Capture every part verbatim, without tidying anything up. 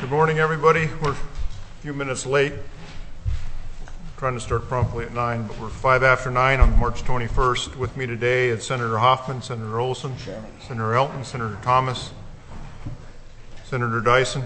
Good morning, everybody. We're a few minutes late. Trying to start promptly at nine, but we're five after nine on March twenty-first. With me today is Senator Hoffman, Senator Olson, Senator Elton, Senator Thomas, Senator Dyson.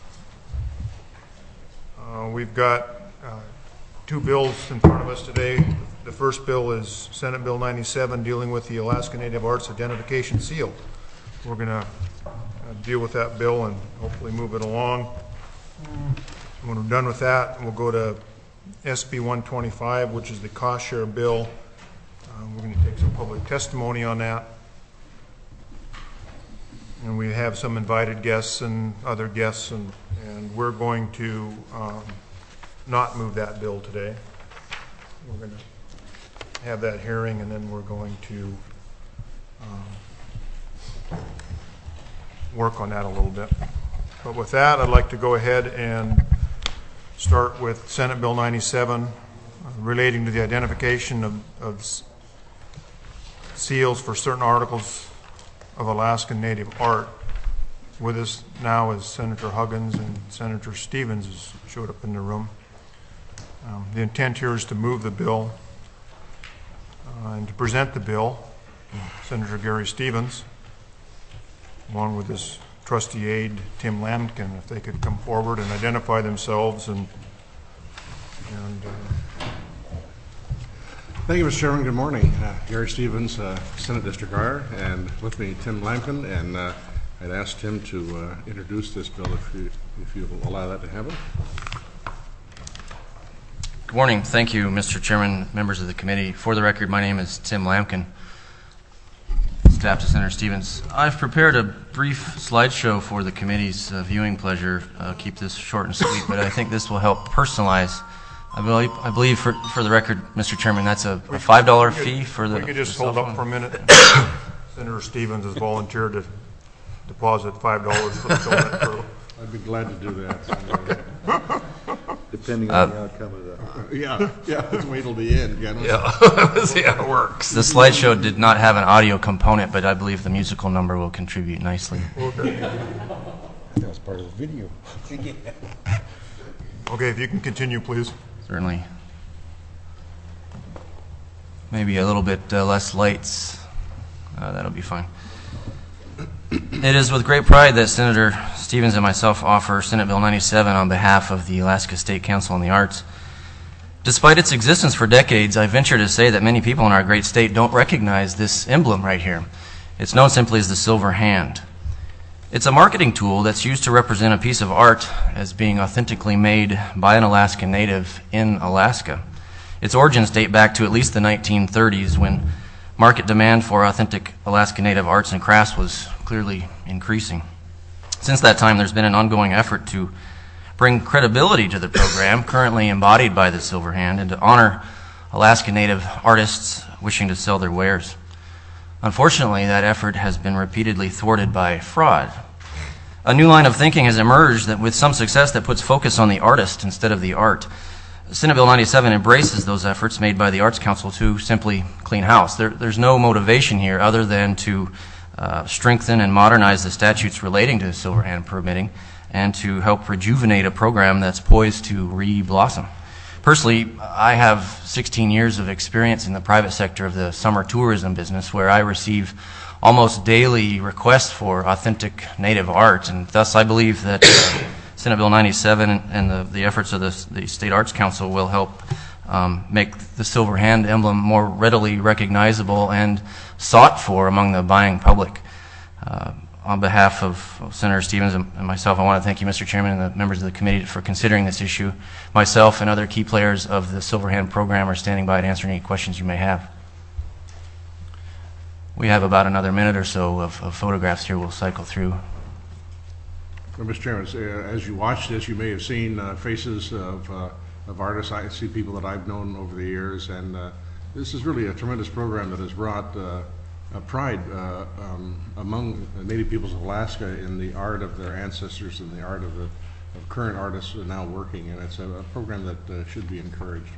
Uh, we've got uh, two bills in front of us today. The first bill is Senate Bill ninety-seven, dealing with the Alaska Native Arts Identification Seal. We're going to uh, deal with that bill and hopefully move it along. When we're done with that, we'll go to S B one twenty-five, which is the cost share bill. Uh, we're going to take some public testimony on that. And we have some invited guests and other guests, and, and we're going to um, not move that bill today. We're going to have that hearing, and then we're going to um, work on that a little bit. But with that, I'd like to go ahead and start with Senate Bill ninety-seven, uh, relating to the identification of, of seals for certain articles of Alaskan Native art. With us now is Senator Huggins, and Senator Stevens has showed up in the room. Um, the intent here is to move the bill uh, and to present the bill. Senator Gary Stevens, along with his trustee aide Tim Lampkin, if they could come forward and identify themselves. And, and uh, Thank you, Mister Chairman. Good morning. Uh, Gary Stevens, uh, Senate District R, and with me Tim Lampkin, and uh, I'd asked him to uh, introduce this bill if you, if you will allow that to happen. Good morning. Thank you, Mister Chairman, members of the committee. For the record, my name is Tim Lampkin, staff to Senator Stevens. I've prepared a brief slideshow for the committee's uh, viewing pleasure. Uh, keep this short and sweet, but I think this will help personalize. I believe, I believe for, for the record, Mister Chairman, that's a, a five dollar fee for the. We could just hold up for a minute. Senator Stevens has volunteered to deposit five dollars for the donut crew. I'd be glad to do that. Depending Uh, on the outcome of the... Uh, yeah, yeah, let's wait till the end. You know? Yeah, let's see how it works. The slideshow did not have an audio component, but I believe the musical number will contribute nicely. Okay. That was part of the video. Okay, if you can continue, please. Certainly. Maybe a little bit uh, less lights. Uh, that'll be fine. It is with great pride that Senator Stevens and myself offer Senate Bill ninety-seven on behalf of the Alaska State Council on the Arts. Despite its existence for decades, I venture to say that many people in our great state don't recognize this emblem right here. It's known simply as the Silver Hand. It's a marketing tool that's used to represent a piece of art as being authentically made by an Alaskan native in Alaska. Its origins date back to at least the nineteen thirties, when market demand for authentic Alaskan Native arts and crafts was clearly increasing. Since that time, there's been an ongoing effort to bring credibility to the program currently embodied by the Silver Hand and to honor Alaskan Native artists wishing to sell their wares. Unfortunately, that effort has been repeatedly thwarted by fraud. A new line of thinking has emerged that with some success that puts focus on the artist instead of the art. Senate Bill ninety-seven embraces those efforts made by the Arts Council to simply clean house. There, there's no motivation here other than to uh, strengthen and modernize the statutes relating to Silver Hand permitting and to help rejuvenate a program that's poised to re-blossom. Personally, I have sixteen years of experience in the private sector of the summer tourism business, where I receive almost daily requests for authentic Native art, and thus I believe that uh, Senate Bill ninety-seven and the, the efforts of the, the State Arts Council will help um, make the Silver Hand emblem more readily recognizable and sought for among the buying public. Uh, on behalf of Senator Stevens and myself, I want to thank you, Mister Chairman, and the members of the committee for considering this issue. Myself and other key players of the Silver Hand program are standing by to answer any questions you may have. We have about another minute or so of, of photographs here we'll cycle through. Well, Mister Chairman, uh, as you watch this, you may have seen uh, faces of, uh, of artists. I see people that I've known over the years, and uh, this is really a tremendous program that has brought uh, uh, pride uh, um, among the Native peoples of Alaska in the art of their ancestors and the art of the of current artists who are now working, and it's a, a program that uh, should be encouraged.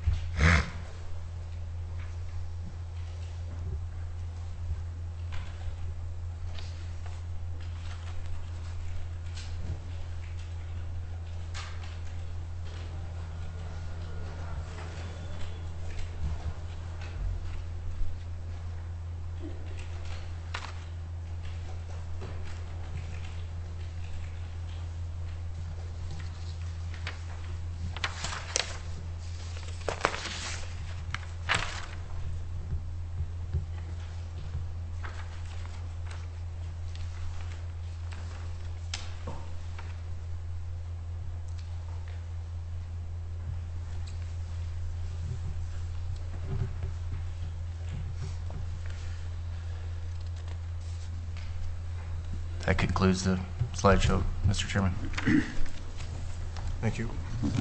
that concludes the slideshow, Mister Chairman. Thank you.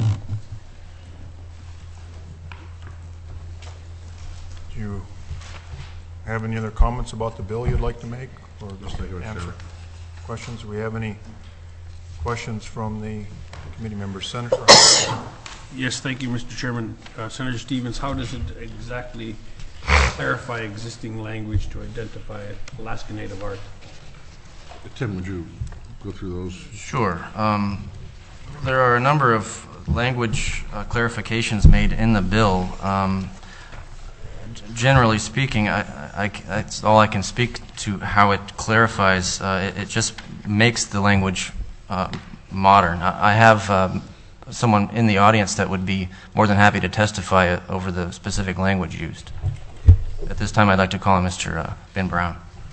Do you have any other comments about the bill you'd like to make, or just Thank you, Mister answer Chairman. questions? Do we have any questions from the committee members? Senator? Yes, thank you, Mister Chairman. Uh, Senator Stevens, how does it exactly clarify existing language to identify Alaska Native art? Tim, would you go through those? Sure. Um, there are a number of language uh, clarifications made in the bill. Um, g- generally speaking, I, I, I, that's all I can speak to how it clarifies. Uh, it, it just makes the language uh, modern. I, I have um, someone in the audience that would be more than happy to testify uh, over the specific language used. At this time, I'd like to call on Mister Uh, Ben Brown.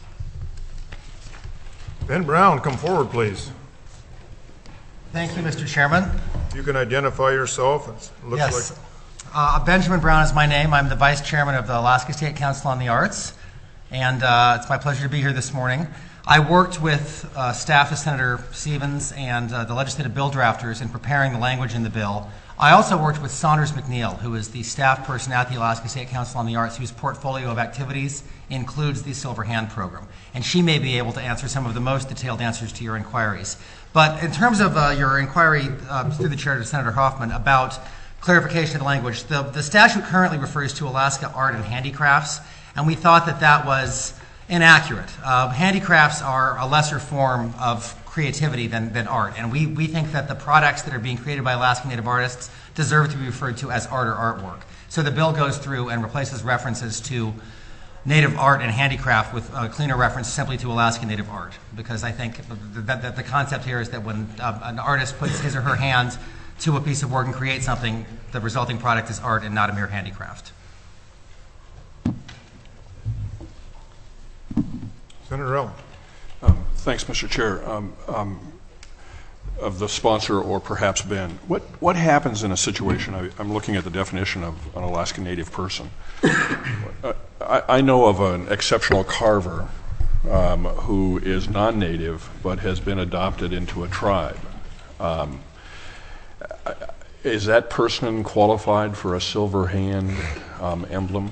Ben Brown, come forward, please. Thank you, Mister Chairman. You can identify yourself. It looks Yes. like Uh, Benjamin Brown is my name. I'm the Vice Chairman of the Alaska State Council on the Arts, and uh, it's my pleasure to be here this morning. I worked with uh, staff of Senator Stevens and uh, the legislative bill drafters in preparing the language in the bill. I also worked with Saunders McNeil, who is the staff person at the Alaska State Council on the Arts, whose portfolio of activities includes the Silver Hand program. And she may be able to answer some of the most detailed answers to your inquiries. But in terms of uh, your inquiry uh, through the chair to Senator Hoffman about clarification of the language, the, the statute currently refers to Alaska art and handicrafts, and we thought that that was inaccurate. Uh, handicrafts are a lesser form of creativity than, than art, and we, we think that the products that are being created by Alaska Native artists deserve to be referred to as art or artwork. So the bill goes through and replaces references to Native art and handicraft with a cleaner reference simply to Alaska Native art, because I think that, that the concept here is that when uh, an artist puts his or her hand to a piece of work and creates something, the resulting product is art and not a mere handicraft. Senator Ellen. Um, Thanks, Mister Chair. Um, um, Of the sponsor, or perhaps Ben, what, what happens in a situation, I, I'm looking at the definition of an Alaska Native person. uh, I, I know of an exceptional carver um, who is non-native but has been adopted into a tribe. Um, is that person qualified for a silver hand um, emblem?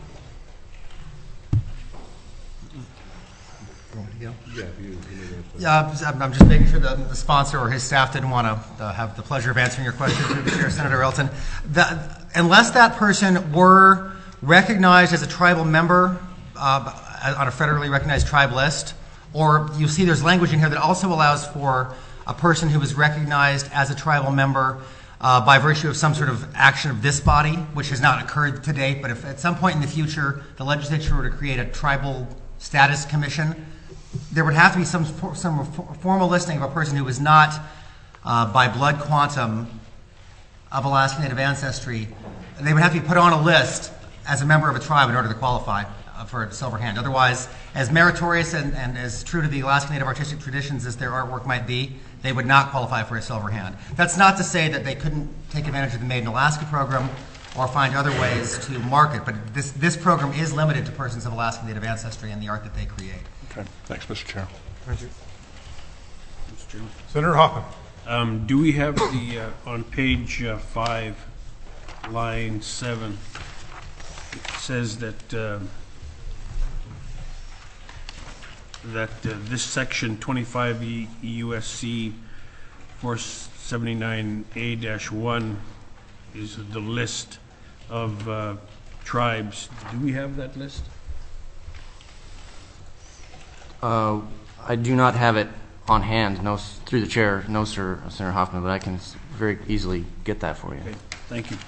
Yeah, I'm I'm just making sure that the sponsor or his staff didn't want to uh, have the pleasure of answering your question through the chair, Senator Elton. That, unless that person were recognized as a tribal member uh, on a federally recognized tribe list, or you see there's language in here that also allows for a person who is recognized as a tribal member uh, by virtue of some sort of action of this body, which has not occurred to date, but if at some point in the future the legislature were to create a tribal status commission, there would have to be some some formal listing of a person who was not uh, by blood quantum of Alaska Native ancestry. They would have to be put on a list as a member of a tribe in order to qualify uh, for a silver hand. Otherwise, as meritorious and, and as true to the Alaska Native artistic traditions as their artwork might be, they would not qualify for a silver hand. That's not to say that they couldn't take advantage of the Made in Alaska program or find other ways to market, but this, this program is limited to persons of Alaska Native ancestry and the art that they create. Okay, thanks, Mister Chair. Thank you. Senator Hoffman. Um, do we have the, uh, on page uh, five, line seven, it says that, uh, that uh, this section twenty-five E U S C four seventy-nine A one is the list of uh, tribes. Do we have that list? Uh, I do not have it on hand, no, s- through the chair, no, sir, Senator Hoffman, but I can s- very easily get that for you. Okay, thank you.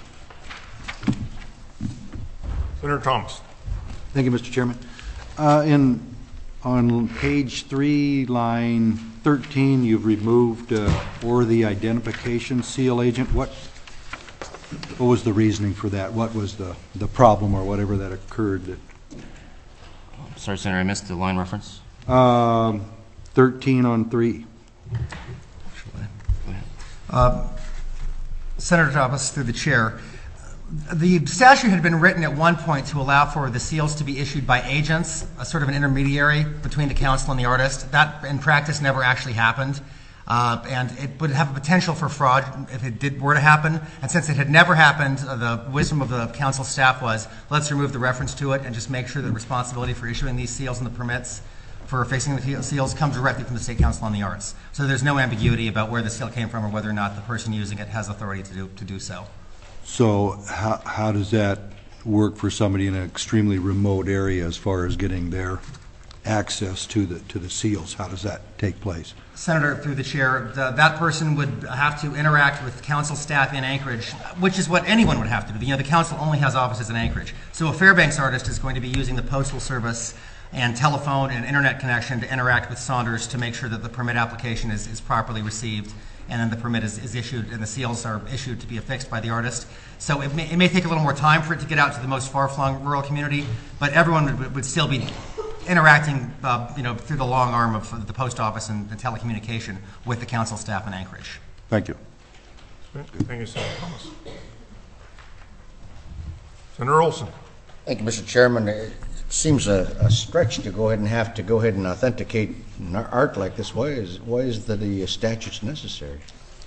Senator Thomas. Thank you, Mister Chairman. Uh, In, on page three, line thirteen, you've removed uh, or the identification seal agent. What, what was the reasoning for that? What was the, the problem or whatever that occurred? That, Sorry, Senator, I missed the line reference. um, thirteen on three. Uh, Senator Thomas, through the chair, The statute had been written at one point to allow for the seals to be issued by agents, a sort of an intermediary between the council and the artist. That, in practice, never actually happened. Uh, and it would have a potential for fraud if it did were to happen. And since it had never happened, uh, the wisdom of the council staff was, let's remove the reference to it and just make sure that responsibility for issuing these seals and the permits for affixing the seals comes directly from the State Council on the Arts. So there's no ambiguity about where the seal came from or whether or not the person using it has authority to do, to do so. So how, how does that work for somebody in an extremely remote area as far as getting their access to the, to the seals? How does that take place? Senator, through the chair, the, that person would have to interact with council staff in Anchorage, which is what anyone would have to do. You know, the council only has offices in Anchorage. So a Fairbanks artist is going to be using the postal service and telephone and internet connection to interact with Saunders to make sure that the permit application is, is properly received, and then the permit is, is issued and the seals are issued to be affixed by the artist. So it may, it may take a little more time for it to get out to the most far-flung rural community, but everyone would, would still be interacting, uh, you know, through the long arm of the post office and, and telecommunication with the council staff in Anchorage. Thank you. Thank you, Senator Thomas. Senator Olson. Thank you, Mister Chairman. It seems a, a stretch to go ahead and have to go ahead and authenticate an art like this. Why is why is the, the statutes necessary?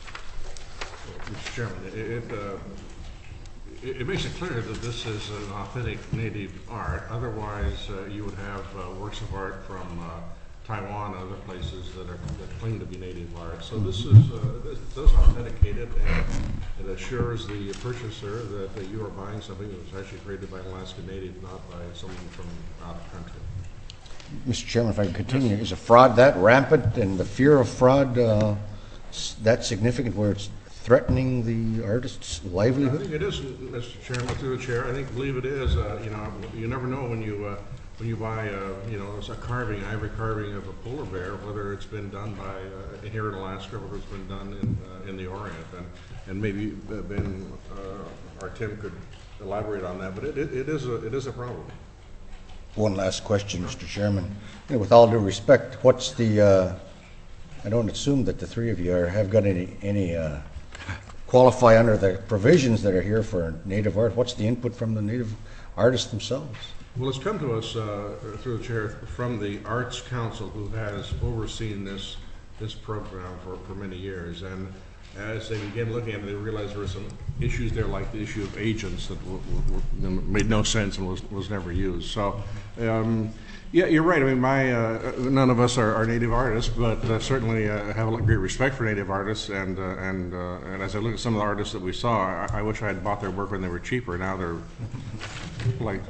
Mister Chairman, it, it, uh, it, it makes it clear that this is an authentic native art. Otherwise, uh, you would have uh, works of art from uh, Taiwan and other places that are that claim to be native art. So this is uh, this does authenticate it, and it assures the purchaser that, that you are buying something that was actually created by an Alaska native, not by someone from out of the country. Mister Chairman, if I can continue, is a fraud that rampant and the fear of fraud uh, that significant where it's threatening the artist's livelihood? I think it is, Mister Chairman, through the chair. I think, believe it is. Uh, you know, you never know when you uh, when you buy a, you know, a carving, ivory carving of a polar bear, whether it's been done by uh, here in Alaska, or whether it's been done in uh, in the Orient, and and maybe Ben uh, or Tim could elaborate on that. But it, it, it is a it is a problem. One last question, Mister Chairman. You know, with all due respect, what's the? Uh, I don't assume that the three of you are, have got any any. Uh, qualify under the provisions that are here for native art. What's the input from the native artists themselves? Well, it's come to us uh, through the chair from the Arts Council, who has overseen this this program for, for many years. And as they began looking at it, they realized there were some issues there, like the issue of agents that w w made no sense and was, was never used. So, um, yeah, you're right. I mean, my uh, none of us are, are native artists, but uh, certainly uh, have a great respect for native artists. And uh, and uh, and as I look at some of the artists that we saw, I, I wish I had bought their work when they were cheaper. Now they're like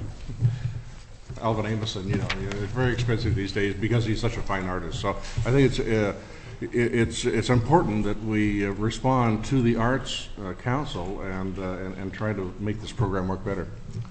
Alvin Amoson. You know, it's very expensive these days because he's such a fine artist. So I think it's uh, it, it's it's important that we uh, respond to the Arts uh, Council and, uh, and and try to make this program work better.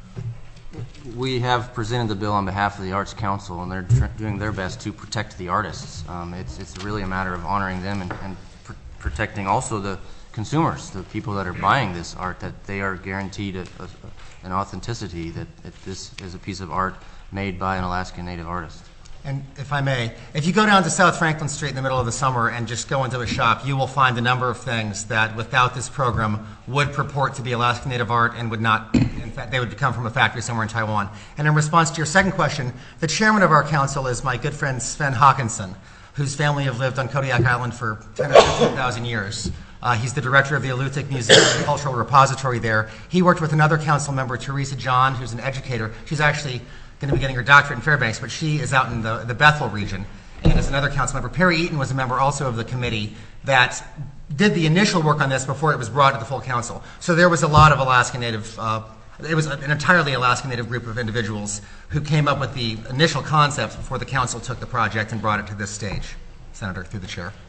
We have presented the bill on behalf of the Arts Council, and they're tr doing their best to protect the artists. Um, it's, it's really a matter of honoring them and, and pr protecting also the consumers, the people that are buying this art, that they are guaranteed a, a, an authenticity, that, that this is a piece of art made by an Alaskan Native artist. And if I may, if you go down to South Franklin Street in the middle of the summer and just go into a shop, you will find a number of things that without this program would purport to be Alaskan Native art and would not. In fact, they would come from a factory somewhere in Taiwan. And in response to your second question, the chairman of our council is my good friend Sven Hawkinson, whose family have lived on Kodiak Island for ten or fifteen thousand years. Uh, he's the director of the Alutiiq Museum and Cultural Repository there. He worked with another council member, Teresa John, who's an educator. She's actually going to be getting her doctorate in Fairbanks, but she is out in the, the Bethel region. And as another council member, Perry Eaton was a member also of the committee that did the initial work on this before it was brought to the full council. So there was a lot of Alaskan Native, uh, it was an entirely Alaskan Native group of individuals who came up with the initial concepts before the council took the project and brought it to this stage. Senator, through the chair.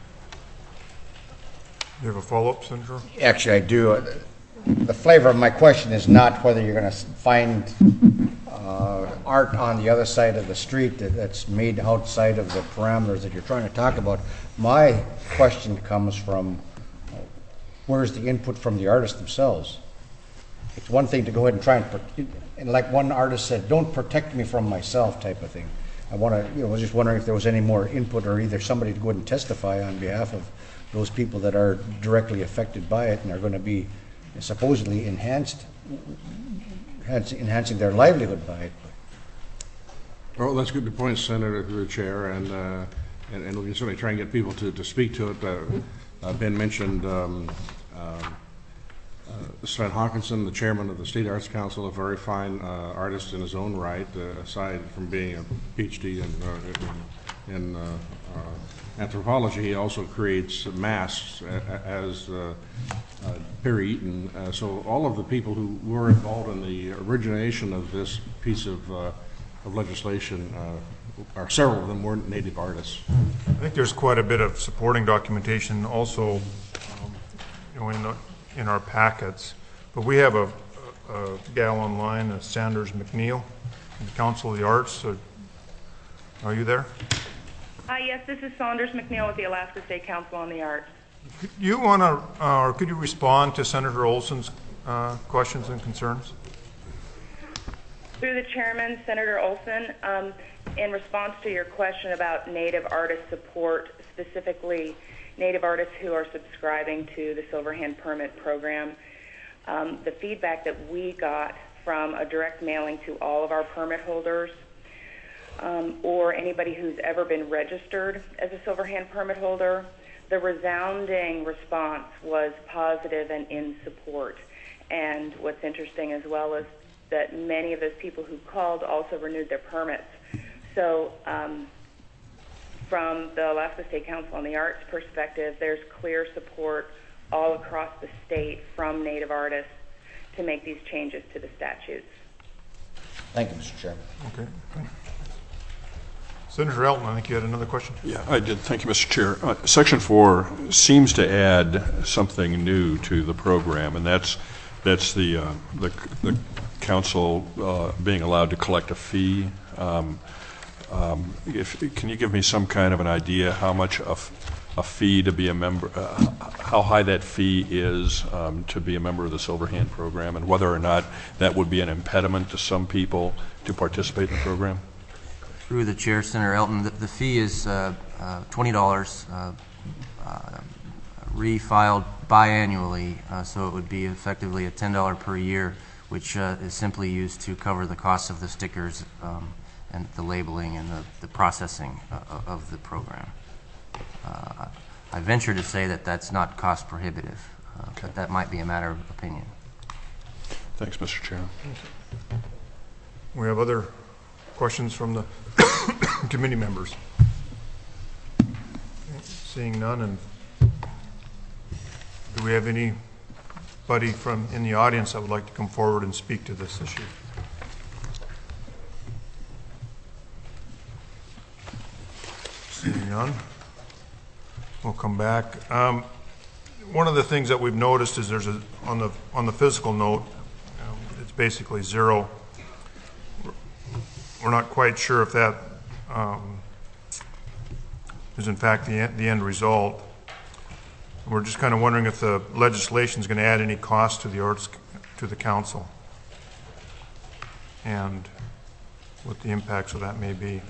You have a follow-up, Senator? Actually, I do. The flavor of my question is not whether you're going to find uh, art on the other side of the street that, that's made outside of the parameters that you're trying to talk about. My question comes from uh, where's the input from the artists themselves? It's one thing to go ahead and try and, and like one artist said, don't protect me from myself type of thing. I want to, you know, I was just wondering if there was any more input or either somebody to go ahead and testify on behalf of those people that are directly affected by it and are going to be supposedly enhanced, enhancing enhancing their livelihood by it. Well, that's good point, Senator, through the chair, and, uh, and and we can certainly try and get people to, to speak to it. Uh, uh, Ben mentioned um, uh, uh, Sven Hawkinson, the chairman of the State Arts Council, a very fine uh, artist in his own right, uh, aside from being a PhD in, uh, in, in uh, uh, anthropology. He also creates masks as uh, uh, Perry Eaton. Uh, so all of the people who were involved in the origination of this piece of uh, of legislation, uh, or several of them were Native artists. I think there's quite a bit of supporting documentation also, um, you know, in, the, in our packets. But we have a, a, a gal online, uh, Sanders McNeil, from the Council of the Arts. So are you there? Hi, yes, this is Saunders McNeil with the Alaska State Council on the Arts. Could you want to, uh, or could you respond to Senator Olson's uh, questions and concerns? Through the chairman, Senator Olson, um, in response to your question about Native artist support, specifically Native artists who are subscribing to the Silverhand Permit Program, um, the feedback that we got from a direct mailing to all of our permit holders, um, or anybody who's ever been registered as a Silverhand permit holder, the resounding response was positive and in support. And what's interesting as well is that many of those people who called also renewed their permits. So um, from the Alaska State Council on the Arts perspective, there's clear support all across the state from Native artists to make these changes to the statutes. Thank you, Mister Chairman. Okay. Senator Elton, I think you had another question. Yeah, I did. Thank you, Mister Chair. Uh, Section four seems to add something new to the program, and that's that's the uh, the, the council uh, being allowed to collect a fee. Um, um, if, can you give me some kind of an idea how much a, a fee to be a member, uh, how high that fee is um, to be a member of the Silverhand program, and whether or not that would be an impediment to some people to participate in the program? Through the chair, Senator Elton, the, the fee is uh, uh, twenty dollars, uh, uh, refiled biannually, uh, so it would be effectively a ten dollars per year, which uh, is simply used to cover the cost of the stickers um, and the labeling and the, the processing uh, of the program. Uh, I venture to say that that's not cost prohibitive, uh, but that might be a matter of opinion. Thanks, Mister Chair. We have other questions from the committee members. Seeing none, and do we have anybody from in the audience that would like to come forward and speak to this issue? Seeing none, we'll come back. Um, one of the things that we've noticed is there's a on the on the physical note, um, it's basically zero. We're not quite sure if that um, is in fact the end, the end result. We're just kind of wondering if the legislation is going to add any cost to the arts, to the council, and what the impacts of that may be.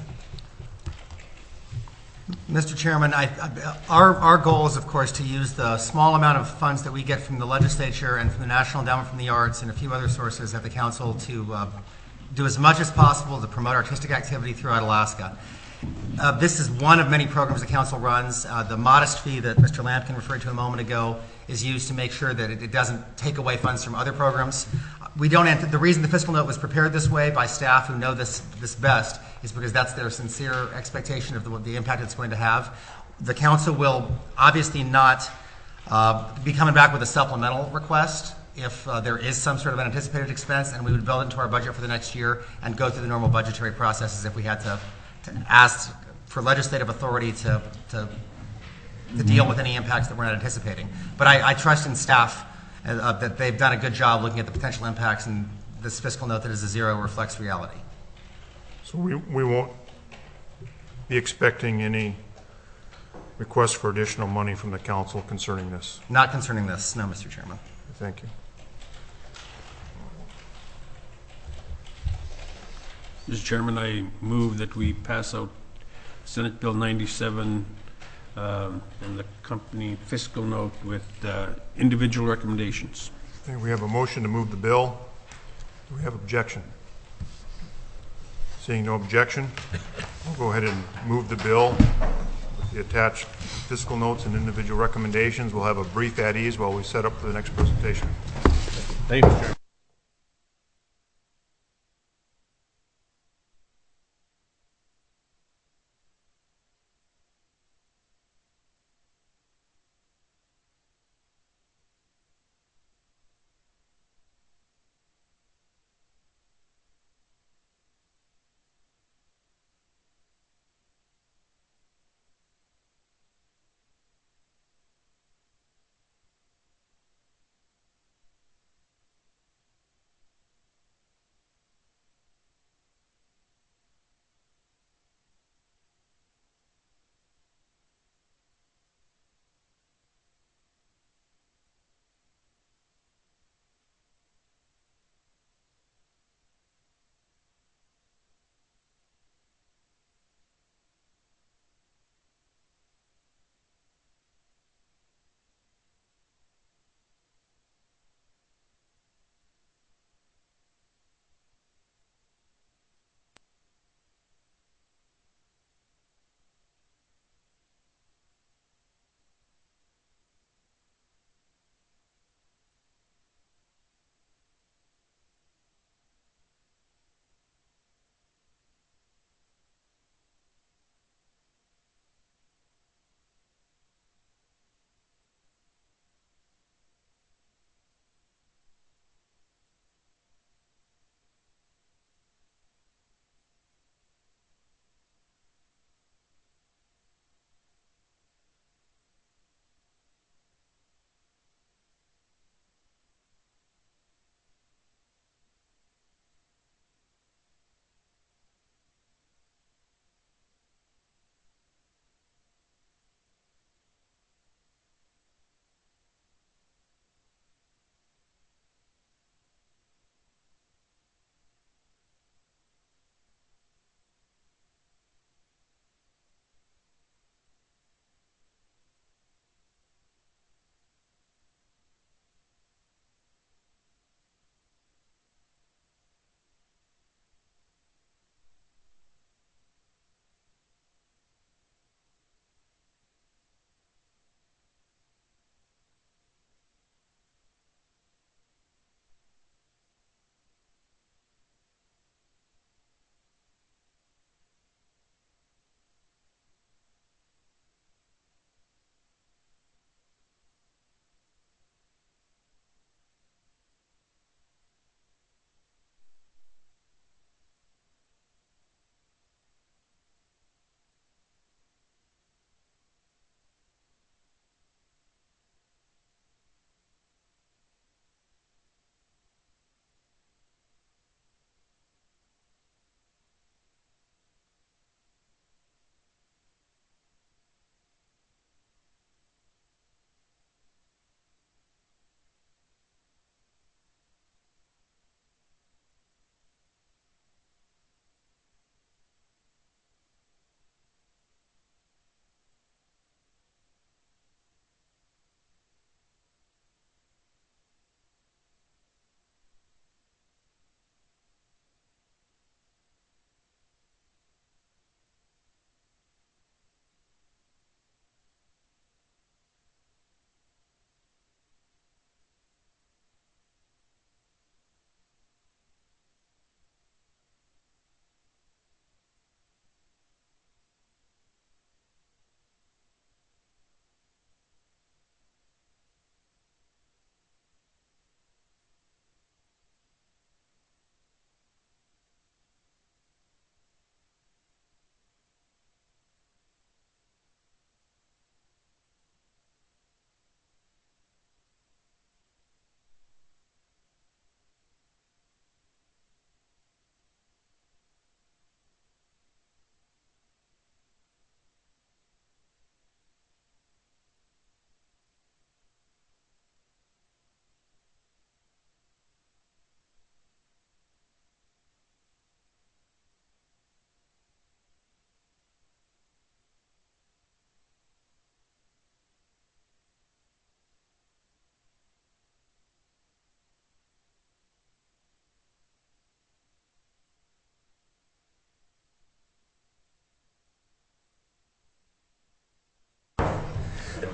Mister Chairman, I, I, our, our goal is, of course, to use the small amount of funds that we get from the legislature and from the National Endowment for the Arts and a few other sources at the council to uh, do as much as possible to promote artistic activity throughout Alaska. Uh, this is one of many programs the council runs. Uh, the modest fee that Mister Lampkin referred to a moment ago is used to make sure that it, it doesn't take away funds from other programs. We don't. The reason the fiscal note was prepared this way by staff who know this this best is because that's their sincere expectation of the, the impact it's going to have. The council will obviously not uh, be coming back with a supplemental request if uh, there is some sort of anticipated expense, and we would build it into our budget for the next year and go through the normal budgetary processes if we had to, to ask for legislative authority to, to, to deal with any impacts that we're not anticipating. But I, I trust in staff uh, that they've done a good job looking at the potential impacts, and this fiscal note that is a zero reflects reality. So we, we won't be expecting any request for additional money from the council concerning this? Not concerning this, no, Mister Chairman. Thank you. Mister Chairman, I move that we pass out Senate Bill ninety-seven um, and the company fiscal note with uh, individual recommendations. Okay, we have a motion to move the bill. Do we have objection? Seeing no objection, we'll go ahead and move the bill with the attached fiscal notes and individual recommendations. We'll have a brief at ease while we set up for the next presentation. Thank you, Mister Chairman.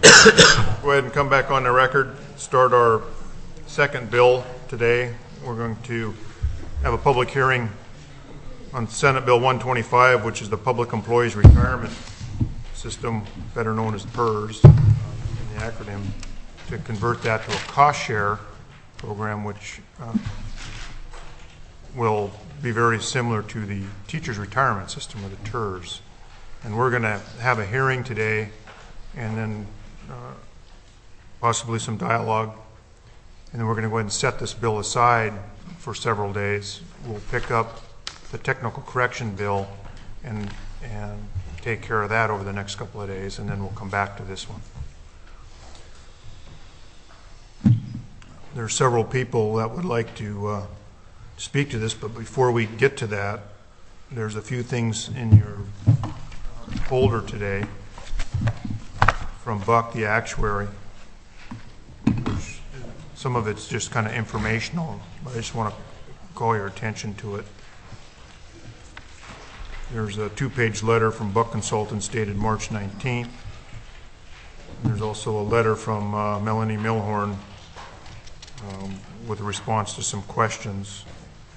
Go ahead and come back on the record. Start our second bill today. We're going to have a public hearing on Senate Bill one twenty-five, which is the Public Employees Retirement System, better known as PERS, uh, in the acronym, to convert that to a cost share program, which uh, will be very similar to the teacher's retirement system, or the T E R S. And we're going to have a hearing today, and then uh, possibly some dialogue, and then we're going to go ahead and set this bill aside for several days. We'll pick up the technical correction bill and and take care of that over the next couple of days, and then we'll come back to this one. There are several people that would like to uh, speak to this, but before we get to that, there's a few things in your folder today from Buck, the actuary. Which, some of it's just kind of informational, but I just want to call your attention to it. There's a two-page letter from Buck Consultants dated March nineteenth. There's also a letter from uh, Melanie Milhorn um, with a response to some questions.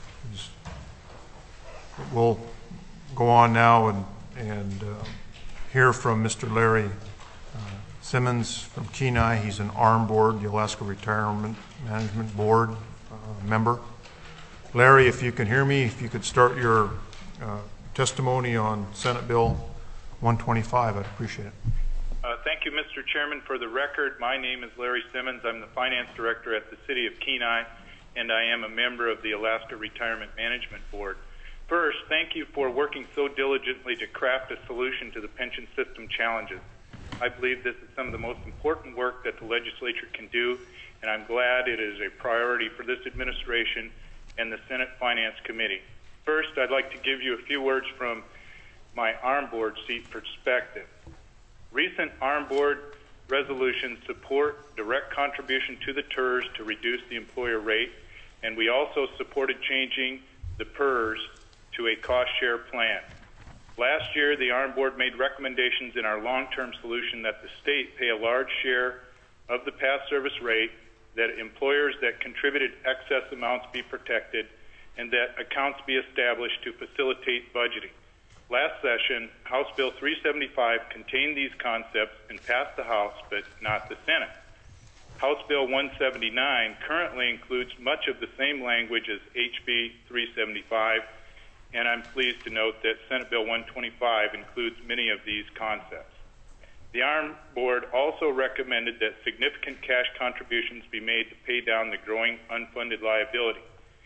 We'll go on now and, and uh, hear from Mister Larry uh, Simmons from Kenai. He's an A R M board, the Alaska Retirement Management Board uh, member. Larry, if you can hear me, if you could start your uh, testimony on Senate Bill one twenty-five, I'd appreciate it. Uh, thank you, Mister Chairman. For the record, my name is Larry Simmons. I'm the Finance Director at the City of Kenai, and I am a member of the Alaska Retirement Management Board. First, thank you for working so diligently to craft a solution to the pension system challenges. I believe this is some of the most important work that the legislature can do, and I'm glad it is a priority for this administration and the Senate Finance Committee. First, I'd like to give you a few words from my A R M board seat perspective. Recent A R M board resolutions support direct contribution to the T E R S to reduce the employer rate, and we also supported changing the P E R S to a cost share plan. Last year, the A R M board made recommendations in our long-term solution that the state pay a large share of the past service rate, that employers that contributed excess amounts be protected, and that accounts be established to facilitate budgeting. Last session, House Bill three seventy-five contained these concepts and passed the House, but not the Senate. House Bill one seventy-nine currently includes much of the same language as H B three seventy-five, and I'm pleased to note that Senate Bill one twenty-five includes many of these concepts. The A R M board also recommended that significant cash contributions be made to pay down the growing unfunded liability.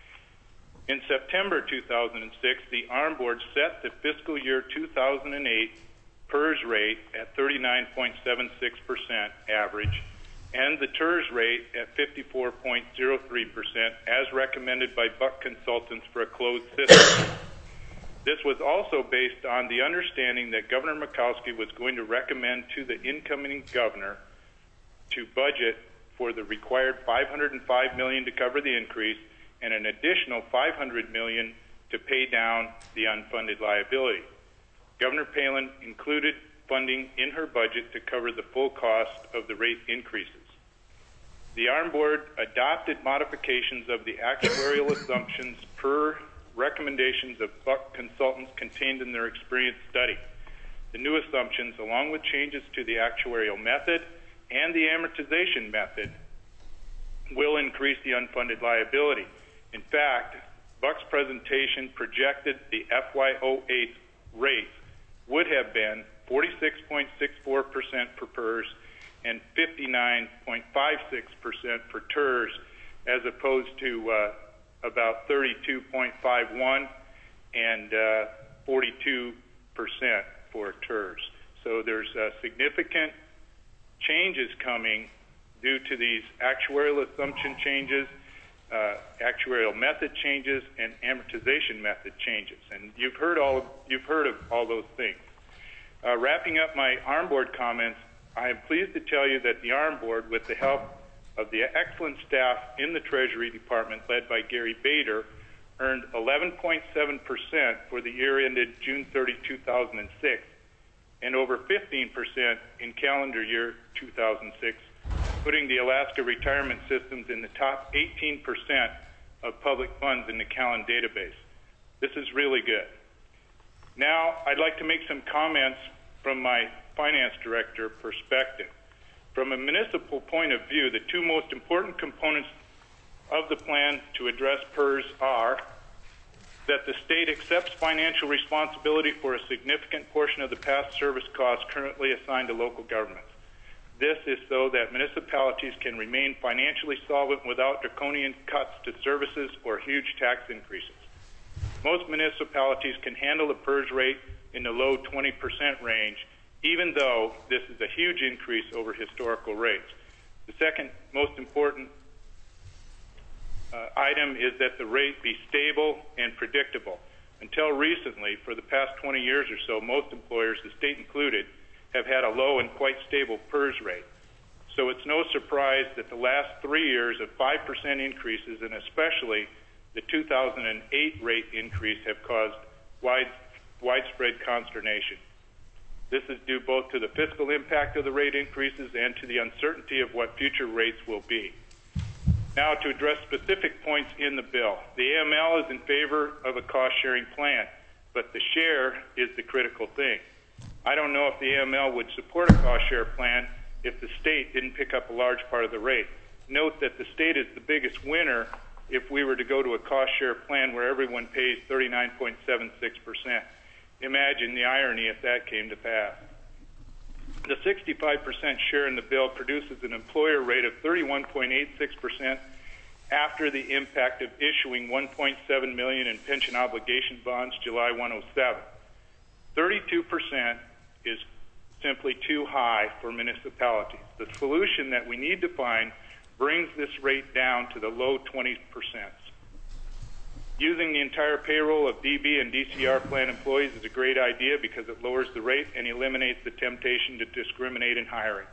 In September two thousand six, the A R M board set the fiscal year two thousand eight P E R S rate at thirty-nine point seven six percent average and the T E R S rate at fifty-four point zero three percent as recommended by Buck Consultants for a closed system. This was also based on the understanding that Governor Murkowski was going to recommend to the incoming governor to budget for the required five hundred five million dollars to cover the increase and an additional five hundred million dollars to pay down the unfunded liability. Governor Palin included funding in her budget to cover the full cost of the rate increases. The A R M board adopted modifications of the actuarial assumptions per recommendations of Buck Consultants contained in their experience study. The new assumptions, along with changes to the actuarial method and the amortization method, will increase the unfunded liability. In fact, Buck's presentation projected the F Y oh eight rates would have been forty-six point six four percent for P E R S and fifty-nine point five six percent for T E R S, as opposed to uh, about thirty-two point five one and uh, forty-two percent for T E R S. So there's uh, significant changes coming due to these actuarial assumption changes, uh, actuarial method changes, and amortization method changes. And you've heard all you've heard of all those things. Uh, wrapping up my A R M board comments, I am pleased to tell you that the A R M board, with the help of the excellent staff in the Treasury Department led by Gary Bader, earned eleven point seven percent for the year ended June thirtieth, two thousand six. and over fifteen percent in calendar year two thousand six, putting the Alaska retirement systems in the top eighteen percent of public funds in the Callan database. This is really good. Now, I'd like to make some comments from my finance director perspective. From a municipal point of view, the two most important components of the plan to address P E R S are that the state accepts financial responsibility for a significant portion of the past service costs currently assigned to local governments. This is so that municipalities can remain financially solvent without draconian cuts to services or huge tax increases. Most municipalities can handle the P E R S rate in the low twenty percent range, even though this is a huge increase over historical rates. The second most important uh, item is that the rate be stable and predictable. Until recently, for the past twenty years or so, most employers, the state included, have had a low and quite stable P E R S rate. So it's no surprise that the last three years of five percent increases, and especially the two thousand eight rate increase, have caused wide, widespread consternation. This is due both to the fiscal impact of the rate increases and to the uncertainty of what future rates will be. Now, to address specific points in the bill, the A M L is in favor of a cost-sharing plan, but the share is the critical thing. I don't know if the A M L would support a cost-share plan if the state didn't pick up a large part of the rate. Note that the state is the biggest winner if we were to go to a cost-share plan where everyone pays thirty-nine point seven six percent. Imagine the irony if that came to pass. The sixty-five percent share in the bill produces an employer rate of thirty-one point eight six percent after the impact of issuing one point seven million dollars in pension obligation bonds July first oh seven. thirty-two percent is simply too high for municipalities. The solution that we need to find brings this rate down to the low twenty percent. Using the entire payroll of D B and D C R plan employees is a great idea because it lowers the rate and eliminates the temptation to discriminate in hiring.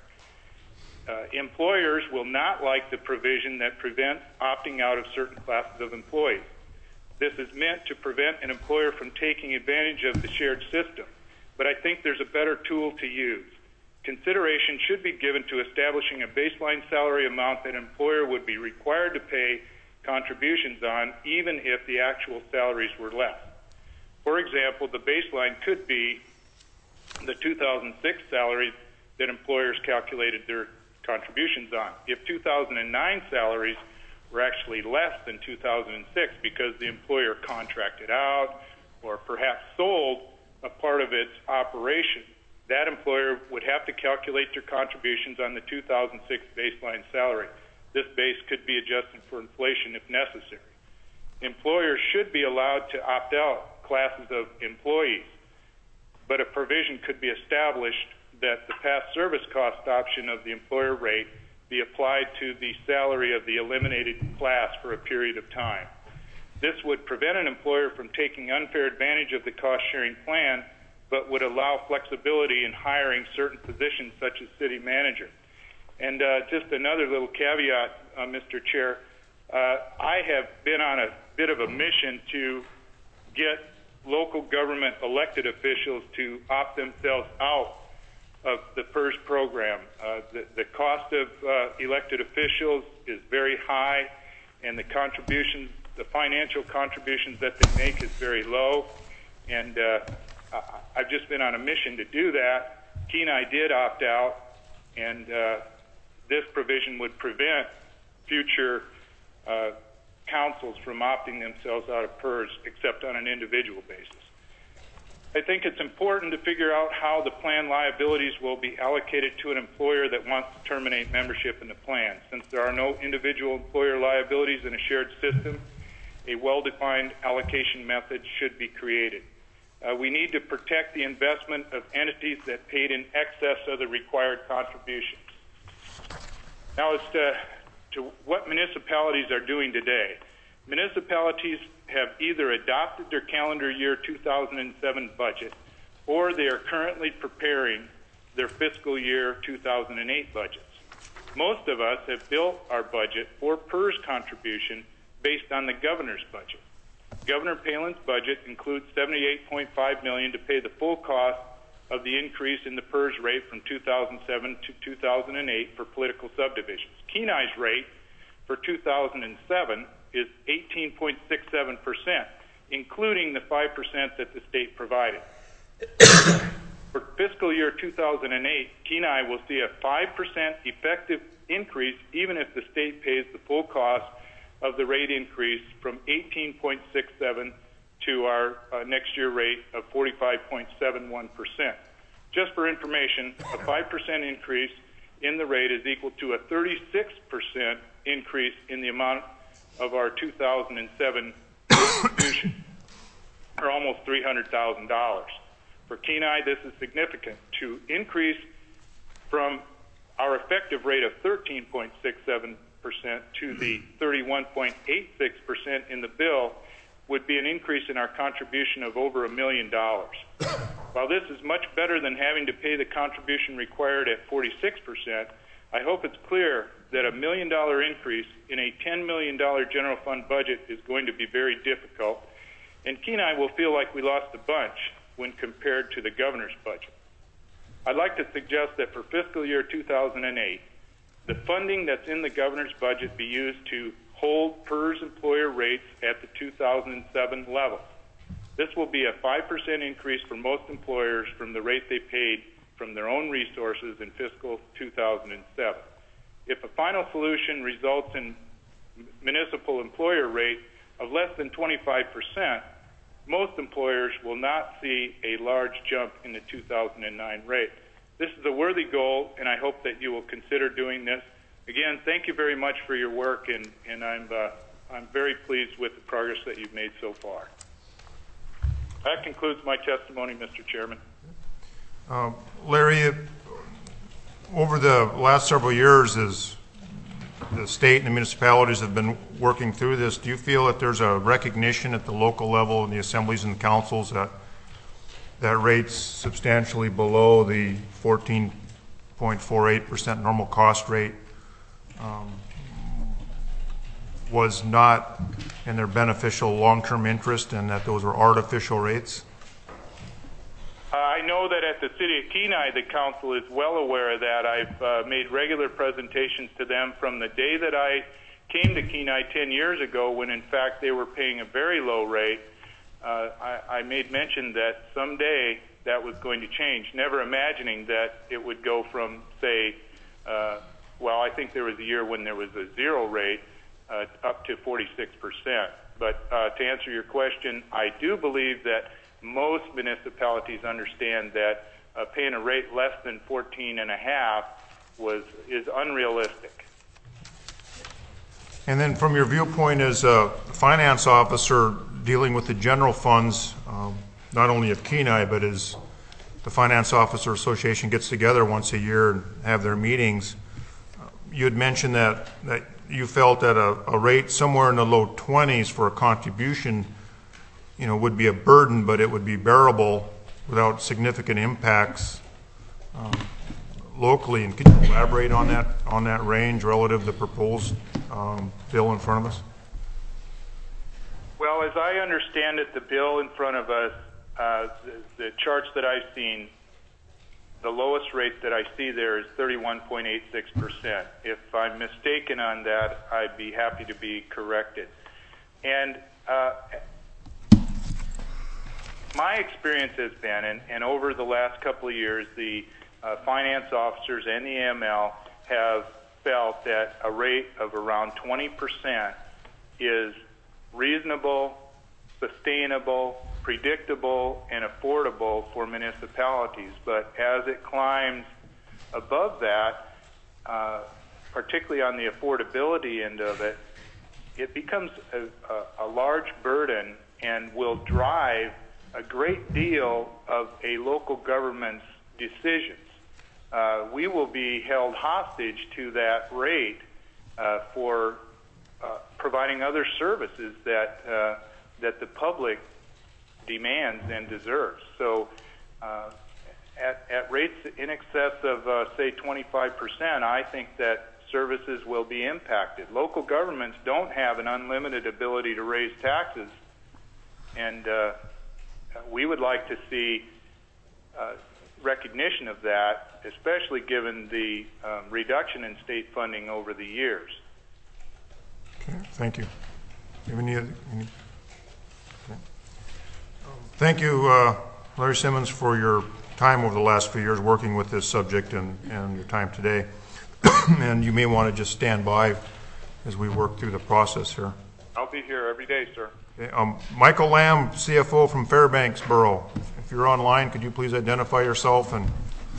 Uh, employers will not like the provision that prevents opting out of certain classes of employees. This is meant to prevent an employer from taking advantage of the shared system, but I think there's a better tool to use. Consideration should be given to establishing a baseline salary amount that an employer would be required to pay contributions on, even if the actual salaries were less. For example, the baseline could be the two thousand six salaries that employers calculated their contributions on. If two thousand nine salaries were actually less than two thousand six because the employer contracted out or perhaps sold a part of its operation, that employer would have to calculate their contributions on the two thousand six baseline salary. This base could be adjusted for inflation if necessary. Employers should be allowed to opt out classes of employees, but a provision could be established that the past service cost option of the employer rate be applied to the salary of the eliminated class for a period of time. This would prevent an employer from taking unfair advantage of the cost-sharing plan, but would allow flexibility in hiring certain positions such as city manager. And uh, just another little caveat, uh, Mister Chair, uh, I have been on a bit of a mission to get local government elected officials to opt themselves out of the P E R S program. Uh, the, the cost of uh, elected officials is very high, and the contributions, the financial contributions that they make is very low. And uh, I, I've just been on a mission to do that. Kenai did opt out, and uh, this provision would prevent future uh, councils from opting themselves out of P E R S except on an individual basis. I think it's important to figure out how the plan liabilities will be allocated to an employer that wants to terminate membership in the plan. Since there are no individual employer liabilities in a shared system, a well-defined allocation method should be created. Uh, we need to protect the investment of entities that paid in excess of the required contributions. Now, as to, to what municipalities are doing today. Municipalities have either adopted their calendar year two thousand seven budget, or they are currently preparing their fiscal year two thousand eight budgets. Most of us have built our budget for P E R S contribution based on the governor's budget. Governor Palin's budget includes seventy-eight point five million dollars to pay the full cost of the increase in the PERS rate from two thousand seven to two thousand eight for political subdivisions. Kenai's rate for two thousand seven is eighteen point six seven percent, including the five percent that the state provided. For fiscal year two thousand eight, Kenai will see a five percent effective increase even if the state pays the full cost of the rate increase from eighteen point six seven to our uh, next year rate of forty-five point seven one percent. Just for information, a five percent increase in the rate is equal to a thirty-six percent increase in the amount of our two thousand seven distribution, or almost three hundred thousand dollars. For Kenai, this is significant. To increase from our effective rate of thirteen point six seven percent to the thirty-one point eight six percent in the bill would be an increase in our contribution of over a million dollars. While this is much better than having to pay the contribution required at forty-six percent, I hope it's clear that a million dollar increase in a ten million dollar general fund budget is going to be very difficult, and Kenai will feel like we lost a bunch when compared to the governor's budget. I'd like to suggest that for fiscal year two thousand eight, the funding that's in the governor's budget be used to hold PERS employer rates at the two thousand seven level. This will be a five percent increase for most employers from the rate they paid from their own resources in fiscal two thousand seven. If a final solution results in municipal employer rate of less than twenty-five percent, most employers will not see a large jump in the two thousand nine rate. This is a worthy goal, and I hope that you will consider doing this. Again, thank you very much for your work, and, and I'm, uh, I'm very pleased with the progress that you've made so far. That concludes my testimony, Mister Chairman. Uh, Larry, over the last several years, as the state and the municipalities have been working through this, do you feel that there's a recognition at the local level in the assemblies and the councils that that rate's substantially below the fourteen point four eight percent normal cost rate um, was not in their beneficial long-term interest, and that those were artificial rates? Uh, I know that at the City of Kenai, the council is well aware of that. I've uh, made regular presentations to them from the day that I came to Kenai ten years ago, when in fact they were paying a very low rate. Uh, I, I made mention that someday that was going to change, never imagining that it would go from, say, uh, well, I think there was a year when there was a zero rate uh, up to forty-six percent. But uh, to answer your question, I do believe that most municipalities understand that uh, paying a rate less than fourteen and a half was is unrealistic. And then from your viewpoint as a finance officer dealing with the general funds, um, not only of Kenai, but as the Finance Officer Association gets together once a year and have their meetings, uh, you had mentioned that, that you felt that a, a rate somewhere in the low twenties for a contribution, you know, would be a burden, but it would be bearable without significant impacts um, locally. And could you elaborate on that on that range relative to the proposed um, bill in front of us? Well, as I understand it, the bill in front of us, uh, the, the charts that I've seen, the lowest rate that I see there is thirty-one point eight six percent. If I'm mistaken on that, I'd be happy to be corrected. And uh, my experience has been, and, and over the last couple of years, the uh, finance officers and the A M L have felt that a rate of around twenty percent is reasonable, sustainable, predictable, and affordable for municipalities. But as it climbs above that, uh, particularly on the affordability end of it, it becomes a, a, a large burden and will drive a great deal of a local government's decisions. Uh, we will be held hostage to that rate uh, for uh, providing other services that uh, that the public demands and deserves. So, uh, at, at rates in excess of uh, say twenty-five percent, I think that services will be impacted. Local governments don't have an unlimited ability to raise taxes, and uh, we would like to see uh, recognition of that, especially given the um, reduction in state funding over the years. Okay, thank you. Do you have any other? Any? Okay. Thank you, uh, Larry Simmons, for your time over the last few years working with this subject and, and your time today. And you may want to just stand by as we work through the process here. I'll be here every day, sir. Okay, um, Michael Lamb, C F O from Fairbanks Borough. If you're online, could you please identify yourself? And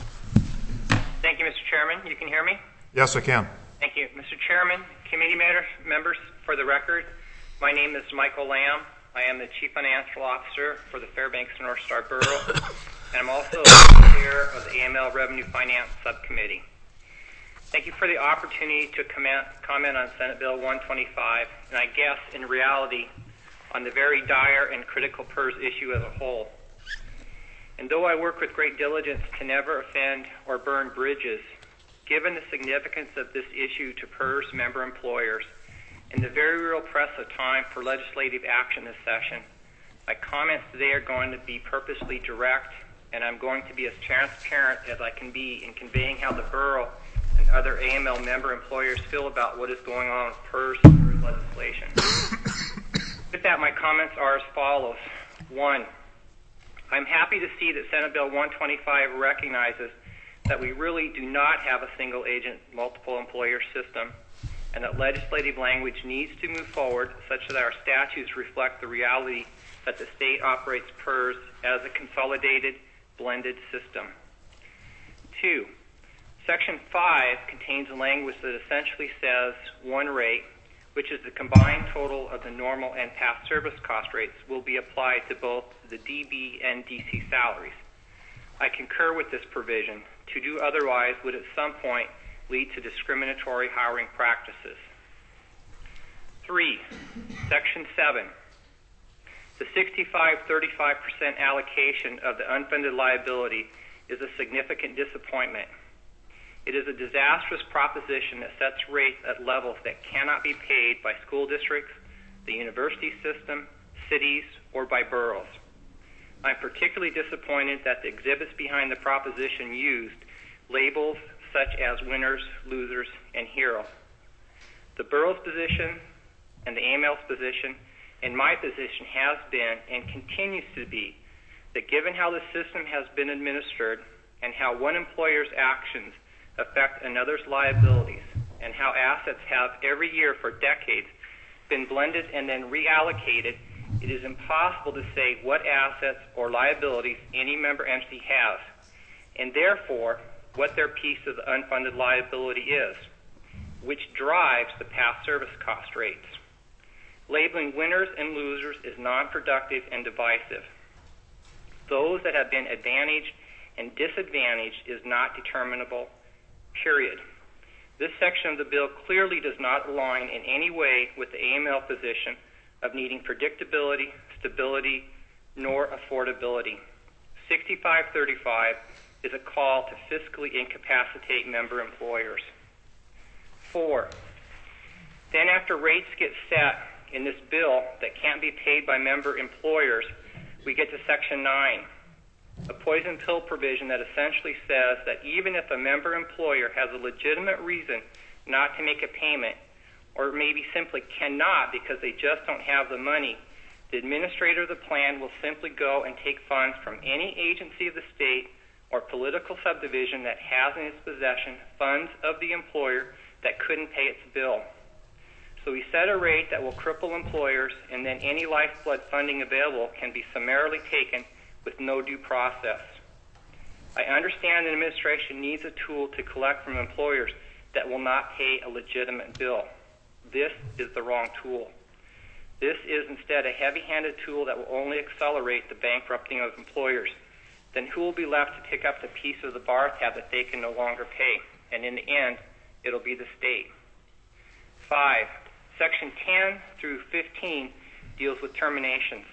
thank you, Mister Chairman. You can hear me? Yes, I can. Thank you. Mister Chairman, committee members, for the record, my name is Michael Lamb. I am the Chief Financial Officer for the Fairbanks North Star Borough, and I'm also the Chair of the A M L Revenue Finance Subcommittee. Thank you for the opportunity to comment, comment on Senate Bill one twenty-five, and I guess in reality on the very dire and critical P E R S issue as a whole. And though I work with great diligence to never offend or burn bridges, given the significance of this issue to P E R S member employers and the very real press of time for legislative action this session, my comments today are going to be purposely direct, and I'm going to be as transparent as I can be in conveying how the borough and other A M L member employers feel about what is going on with P E R S and P E R S legislation. With that, my comments are as follows. One, I'm happy to see that Senate Bill one twenty-five recognizes that we really do not have a single agent, multiple employer system, and that legislative language needs to move forward such that our statutes reflect the reality that the state operates P E R S as a consolidated, blended system. Two, Section five contains a language that essentially says one rate, which is the combined total of the normal and past service cost rates, will be applied to both the D B and D C salaries. I concur with this provision. To do otherwise would at some point lead to discriminatory hiring practices. Three, Section seven. The sixty-five thirty-five percent allocation of the unfunded liability is a significant disappointment. It is a disastrous proposition that sets rates at levels that cannot be paid by school districts, the university system, cities, or by boroughs. I'm particularly disappointed that the exhibits behind the proposition used labels such as winners, losers, and heroes. The borough's position and the A M L's position and my position has been and continues to be that given how the system has been administered and how one employer's actions affect another's liabilities and how assets have every year for decades been blended and then reallocated, it is impossible to say what assets or liabilities any member entity has, and therefore what their piece of the unfunded liability is, which drives the past service cost rates. Labeling winners and losers is non-productive and divisive. Those that have been advantaged and disadvantaged is not determinable, period. This section of the bill clearly does not align in any way with the A M L position of needing predictability, stability, nor affordability. sixty-five thirty-five is a call to fiscally incapacitate member employers. Four, then after rates get set in this bill that can't be paid by member employers, we get to Section nine, a poison pill provision that essentially says that even if a member employer has a legitimate reason not to make a payment, or maybe simply cannot because they just don't have the money, the administrator of the plan will simply go and take funds from any agency of the state or political subdivision that has in its possession funds of the employer that couldn't pay its bill. So we set a rate that will cripple employers, and then any lifeblood funding available can be summarily taken with no due process. I understand the administration needs a tool to collect from employers that will not pay a legitimate bill. This is the wrong tool. This is instead a heavy-handed tool that will only accelerate the bankrupting of employers. Then who will be left to pick up the piece of the bar tab that they can no longer pay? And in the end, it'll be the state. Five, Section ten through fifteen deals with terminations.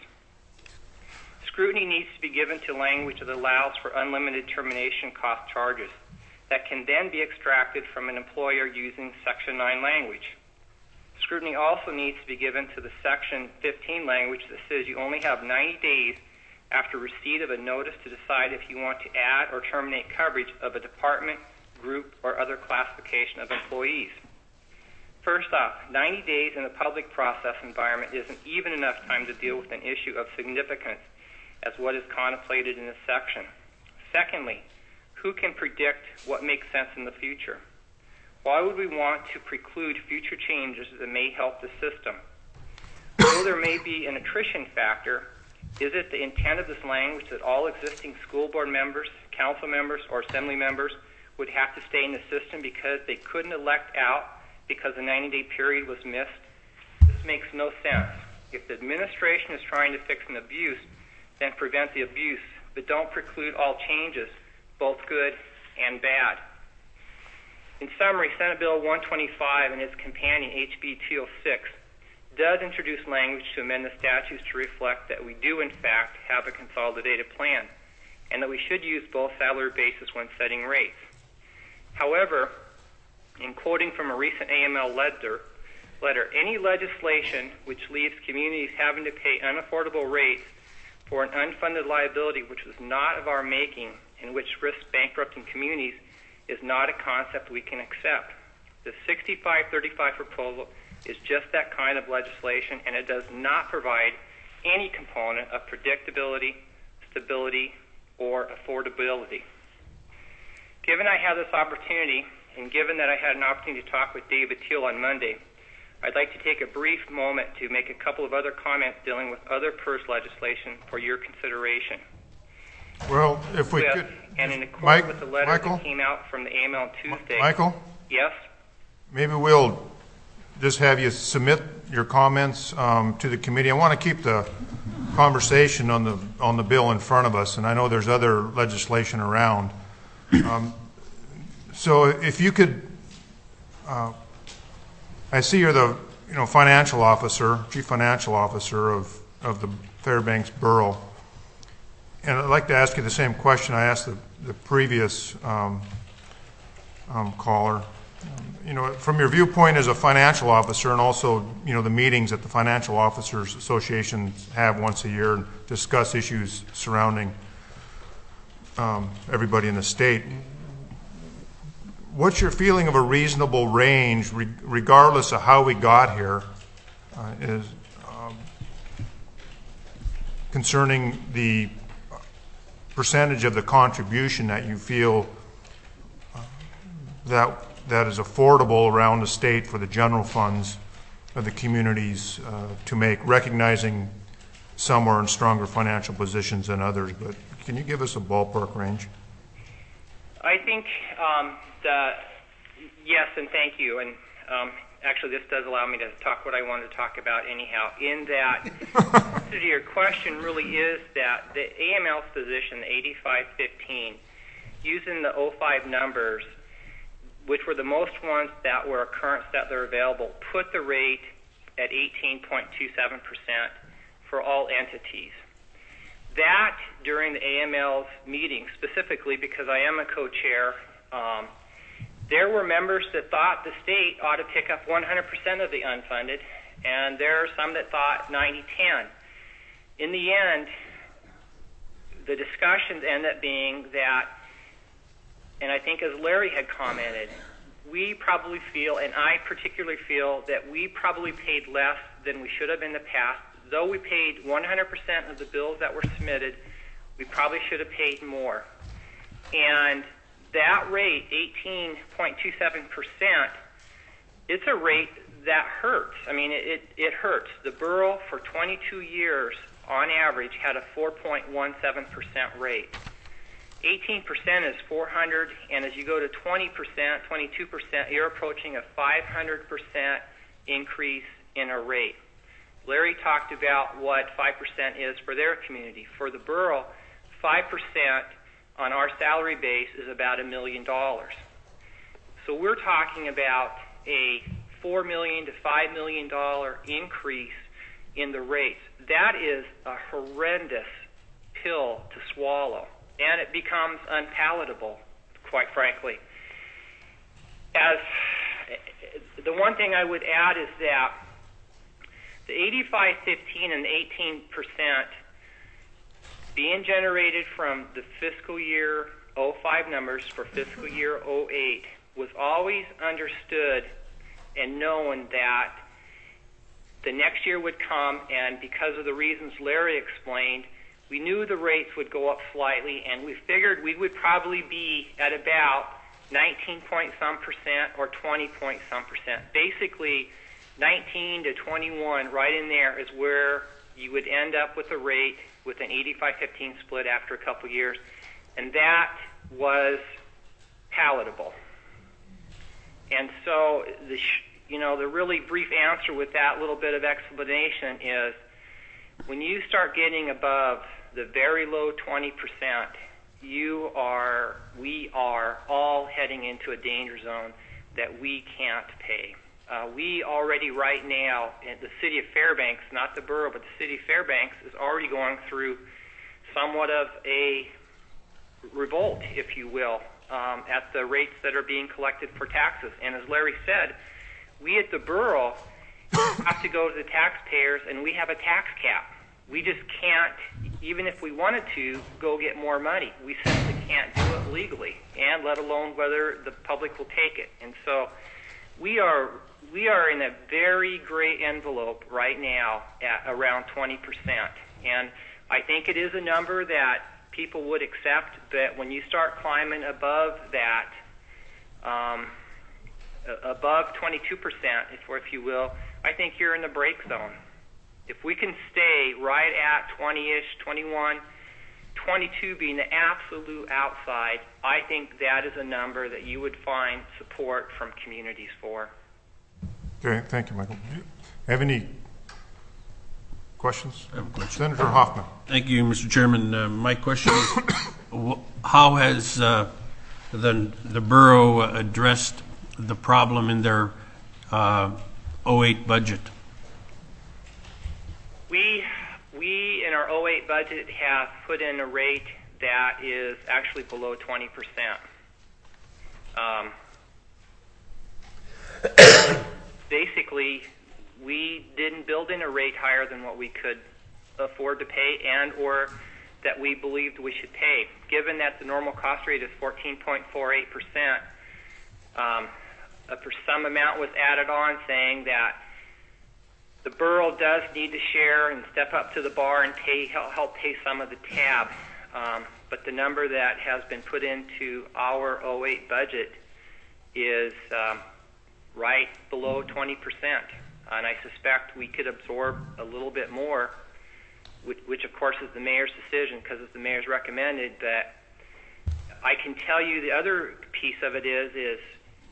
Scrutiny needs to be given to language that allows for unlimited termination cost charges that can then be extracted from an employer using Section nine language. Scrutiny also needs to be given to the Section fifteen language that says you only have ninety days after receipt of a notice to decide if you want to add or terminate coverage of a department, group, or other classification of employees. First off, ninety days in a public process environment isn't even enough time to deal with an issue of significance as what is contemplated in this section. Secondly, who can predict what makes sense in the future? Why would we want to preclude future changes that may help the system? Though there may be an attrition factor, is it the intent of this language that all existing school board members, council members, or assembly members would have to stay in the system because they couldn't elect out because the ninety-day period was missed? This makes no sense. If the administration is trying to fix an abuse, then prevent the abuse, but don't preclude all changes, both good and bad. In summary, Senate Bill one twenty-five and its companion H B two oh six does introduce language to amend the statutes to reflect that we do in fact have a consolidated plan and that we should use both salary bases when setting rates. However, in quoting from a recent A M L letter, letter, any legislation which leaves communities having to pay unaffordable rates for an unfunded liability which was not of our making and which risks bankrupting communities is not a concept we can accept. The sixty-five thirty-five proposal is just that kind of legislation, and it does not provide any component of predictability, stability, or affordability. Given I have this opportunity, and given that I had an opportunity to talk with David Teal on Monday, I'd like to take a brief moment to make a couple of other comments dealing with other PERS legislation for your consideration. Well, if we with, could... And in accordance Mike, with the letter Michael? that came out from the A M L on Tuesday... Michael? Yes? Maybe we'll just have you submit your comments um, to the committee. I want to keep the conversation on the on the bill in front of us, and I know there's other legislation around. Um, so if you could... Uh, I see you're the you know financial officer, chief financial officer of, of the Fairbanks Borough. And I'd like to ask you the same question I asked the, the previous um, um, caller. Um, you know, from your viewpoint as a financial officer, and also you know the meetings that the Financial Officers Association have once a year and discuss issues surrounding um, everybody in the state. What's your feeling of a reasonable range, re regardless of how we got here, uh, is um, concerning the percentage of the contribution that you feel uh, that that is affordable around the state for the general funds of the communities uh, to make, recognizing some are in stronger financial positions than others, but can you give us a ballpark range? I think um, the, yes, and thank you. And um, actually, this does allow me to talk what I wanted to talk about anyhow. In that, to your question really is that the A M L's position, the eighty-five fifteen, using the oh five numbers, which were the most ones that were current that are available, put the rate at eighteen point two seven percent for all entities. That, during the A M L's meeting, specifically because I am a co-chair, um, there were members that thought the state ought to pick up one hundred percent of the unfunded, and there are some that thought ninety ten. In the end, the discussions ended up being that, and I think as Larry had commented, we probably feel, and I particularly feel, that we probably paid less than we should have in the past. Though we paid one hundred percent of the bills that were submitted, we probably should have paid more. And that rate, eighteen point two seven percent, it's a rate that hurts. I mean, it, it hurts. The borough, for twenty-two years, on average, had a four point one seven percent rate. eighteen percent is four hundred, and as you go to twenty percent, twenty-two percent, you're approaching a five hundred percent increase in a rate. Larry talked about what five percent is for their community. For the borough, five percent on our salary base is about a million dollars. So we're talking about a four million to five million dollar increase in the rates. That is a horrendous pill to swallow, and it becomes unpalatable, quite frankly. As the one thing I would add is that the eighty-five fifteen and eighteen percent being generated from the fiscal year oh five numbers for fiscal year oh eight was always understood and known that the next year would come, and because of the reasons Larry explained, we knew the rates would go up slightly, and we figured we would probably be at about nineteen point some percent or twenty point some percent. Basically, nineteen to twenty-one, right in there, is where you would end up with a rate with an eighty-five fifteen split after a couple years, and that was palatable. And so, the sh- you know, the really brief answer with that little bit of explanation is, when you start getting above the very low twenty percent, you are, we are all heading into a danger zone that we can't pay. Uh, we already right now, in the city of Fairbanks, not the borough, but the city of Fairbanks is already going through somewhat of a revolt, if you will, um, at the rates that are being collected for taxes. And as Larry said, we at the borough have to go to the taxpayers, and we have a tax cap. We just can't, even if we wanted to, go get more money. We simply can't do it legally, and let alone whether the public will take it. And so we are we are in a very gray envelope right now at around twenty percent. And I think it is a number that people would accept, but when you start climbing above that, um, above twenty-two percent, if, if you will, I think you're in the break zone. If we can stay right at twenty-ish, twenty-one, twenty-two being the absolute outside, I think that is a number that you would find support from communities for. Okay, thank you, Michael. Do you have any questions? I have a question. Senator Hoffman. Thank you, Mister Chairman. Uh, my question is, wh- how has uh, the, the borough addressed the problem in their uh, oh eight budget? We, we in our oh eight budget have put in a rate that is actually below twenty percent. Um, basically, we didn't build in a rate higher than what we could afford to pay and or that we believed we should pay. Given that the normal cost rate is fourteen point four eight percent, um, a, some amount was added on saying that the borough does need to share and step up to the bar and pay, help, help pay some of the tab. Um, but the number that has been put into our oh eight budget is um, right below twenty percent. And I suspect we could absorb a little bit more, which, which of course is the mayor's decision because it's the mayor's recommended. But I can tell you the other piece of it is, is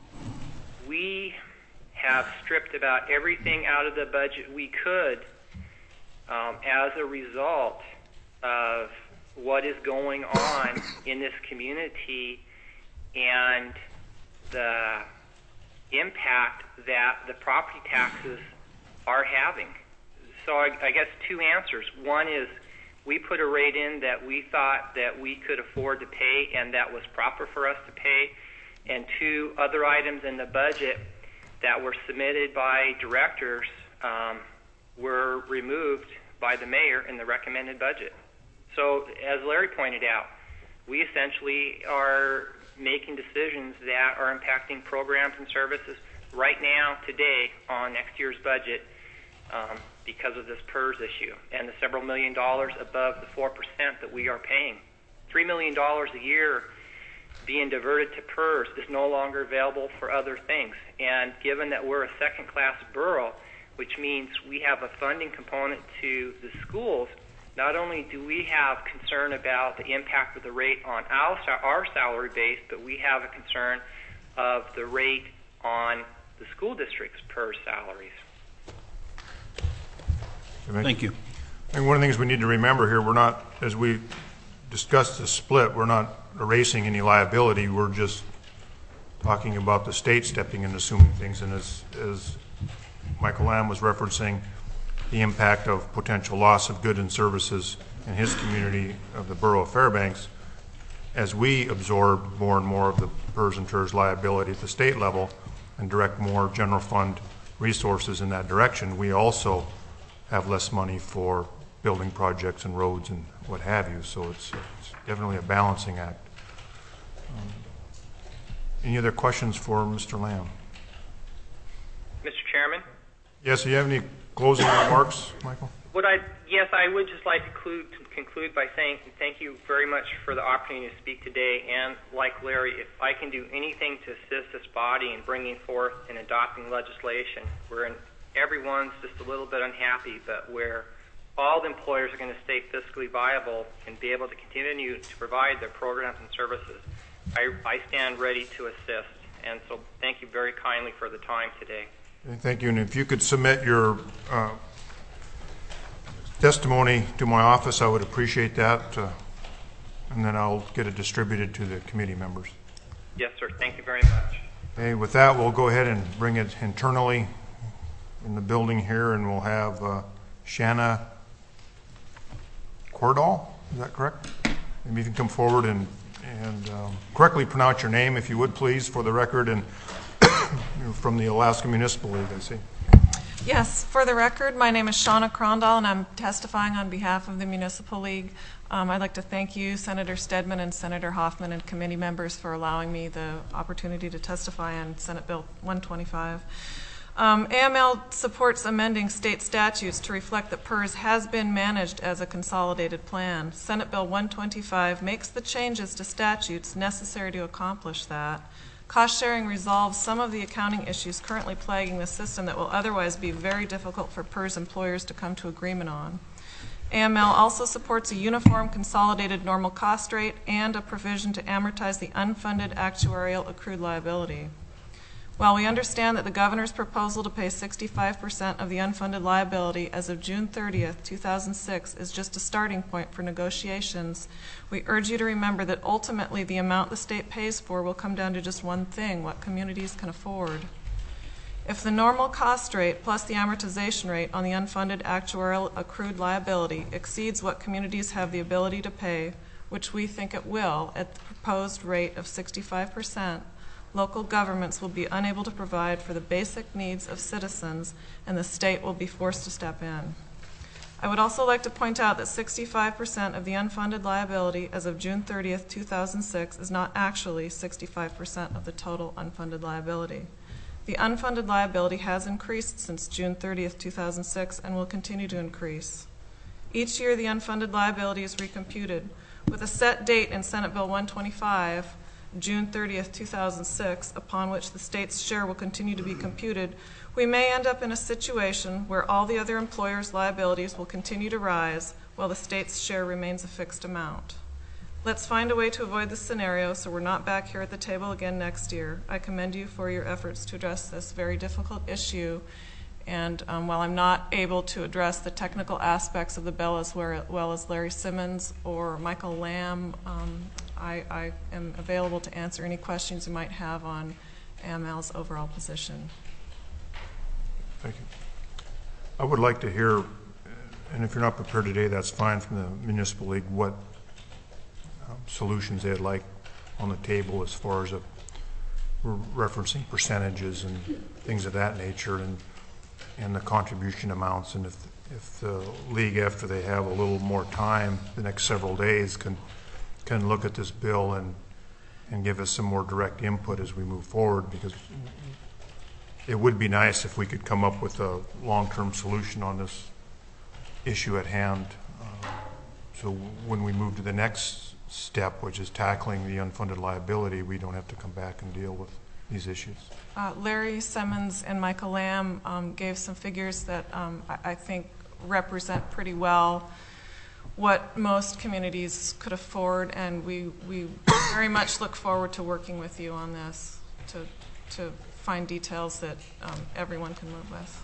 we have stripped about everything out of the budget we could um, as a result of what is going on in this community and the impact that the property taxes are having. So I, I guess two answers. One is we put a rate in that we thought that we could afford to pay and that was proper for us to pay. And two, other items in the budget that were submitted by directors um, were removed by the mayor in the recommended budget. So as Larry pointed out, we essentially are making decisions that are impacting programs and services right now, today, on next year's budget um, because of this P E R S issue and the several million dollars above the four percent that we are paying. three million dollars a year being diverted to P E R S is no longer available for other things. And given that we're a second-class borough, which means we have a funding component to the schools, not only do we have concern about the impact of the rate on our, our salary base, but we have a concern of the rate on the school district's P E R S salaries. Thank you. I think one of the things we need to remember here, we're not, as we discussed the split, we're not erasing any liability. We're just talking about the state stepping in and assuming things. And as, as Michael Lamb was referencing, the impact of potential loss of goods and services in his community of the borough of Fairbanks, as we absorb more and more of the P E R S and T E R S liability at the state level and direct more general fund resources in that direction, we also have less money for building projects and roads and what have you, so it's, it's definitely a balancing act. Um, Any other questions for Mister Lamb? Mister Chairman? Yes, do you have any closing remarks, Michael? Would I, yes, I would just like to conclude, to conclude by saying thank you very much for the opportunity to speak today. And like Larry, if I can do anything to assist this body in bringing forth and adopting legislation wherein everyone's just a little bit unhappy, but where all the employers are going to stay fiscally viable and be able to continue to provide their programs and services, I, I stand ready to assist. And so thank you very kindly for the time today. Thank you, and if you could submit your uh, testimony to my office, I would appreciate that, uh, and then I'll get it distributed to the committee members. Yes, sir. Thank you very much. Okay, with that, we'll go ahead and bring it internally in the building here, and we'll have uh, Shanna Cordall, is that correct? Maybe you can come forward and, and um, correctly pronounce your name, if you would, please, for the record, and you're from the Alaska Municipal League, I see. Yes, for the record, my name is Shauna Crondall, and I'm testifying on behalf of the Municipal League. Um, I'd like to thank you, Senator Stedman and Senator Hoffman, and committee members for allowing me the opportunity to testify on Senate Bill one twenty-five. Um, A M L supports amending state statutes to reflect that PERS has been managed as a consolidated plan. Senate Bill one twenty-five makes the changes to statutes necessary to accomplish that. Cost sharing resolves some of the accounting issues currently plaguing the system that will otherwise be very difficult for PERS employers to come to agreement on. A M L also supports a uniform consolidated normal cost rate and a provision to amortize the unfunded actuarial accrued liability. While we understand that the governor's proposal to pay sixty-five percent of the unfunded liability as of June thirtieth, two thousand six is just a starting point for negotiations, we urge you to remember that ultimately the amount the state pays for will come down to just one thing: what communities can afford. If the normal cost rate plus the amortization rate on the unfunded actuarial accrued liability exceeds what communities have the ability to pay, which we think it will at the proposed rate of sixty-five percent, local governments will be unable to provide for the basic needs of citizens, and the state will be forced to step in. I would also like to point out that sixty-five percent of the unfunded liability as of June thirtieth, two thousand six is not actually sixty-five percent of the total unfunded liability. The unfunded liability has increased since June thirtieth, two thousand six and will continue to increase. Each year the unfunded liability is recomputed. With a set date in Senate Bill one twenty-five, June thirtieth, two thousand six, upon which the state's share will continue to be computed, we may end up in a situation where all the other employers' liabilities will continue to rise while the state's share remains a fixed amount. Let's find a way to avoid this scenario so we're not back here at the table again next year. I commend you for your efforts to address this very difficult issue, and um, while I'm not able to address the technical aspects of the bill as well as Larry Simmons or Michael Lamb, um, I, I am available to answer any questions you might have on A M L's overall position. Thank you. I would like to hear, and if you're not prepared today, that's fine, from the Municipal League, what um, solutions they'd like on the table as far as a, referencing percentages and things of that nature, and and the contribution amounts, and if, if the League, after they have a little more time, the next several days, can can look at this bill and and give us some more direct input as we move forward, because it would be nice if we could come up with a long-term solution on this issue at hand. Uh, so when we move to the next step, which is tackling the unfunded liability, we don't have to come back and deal with these issues. Uh, Larry Simmons and Michael Lamb um, gave some figures that um, I, I think represent pretty well what most communities could afford, and we, we very much look forward to working with you on this to, to find details that um, everyone can live with.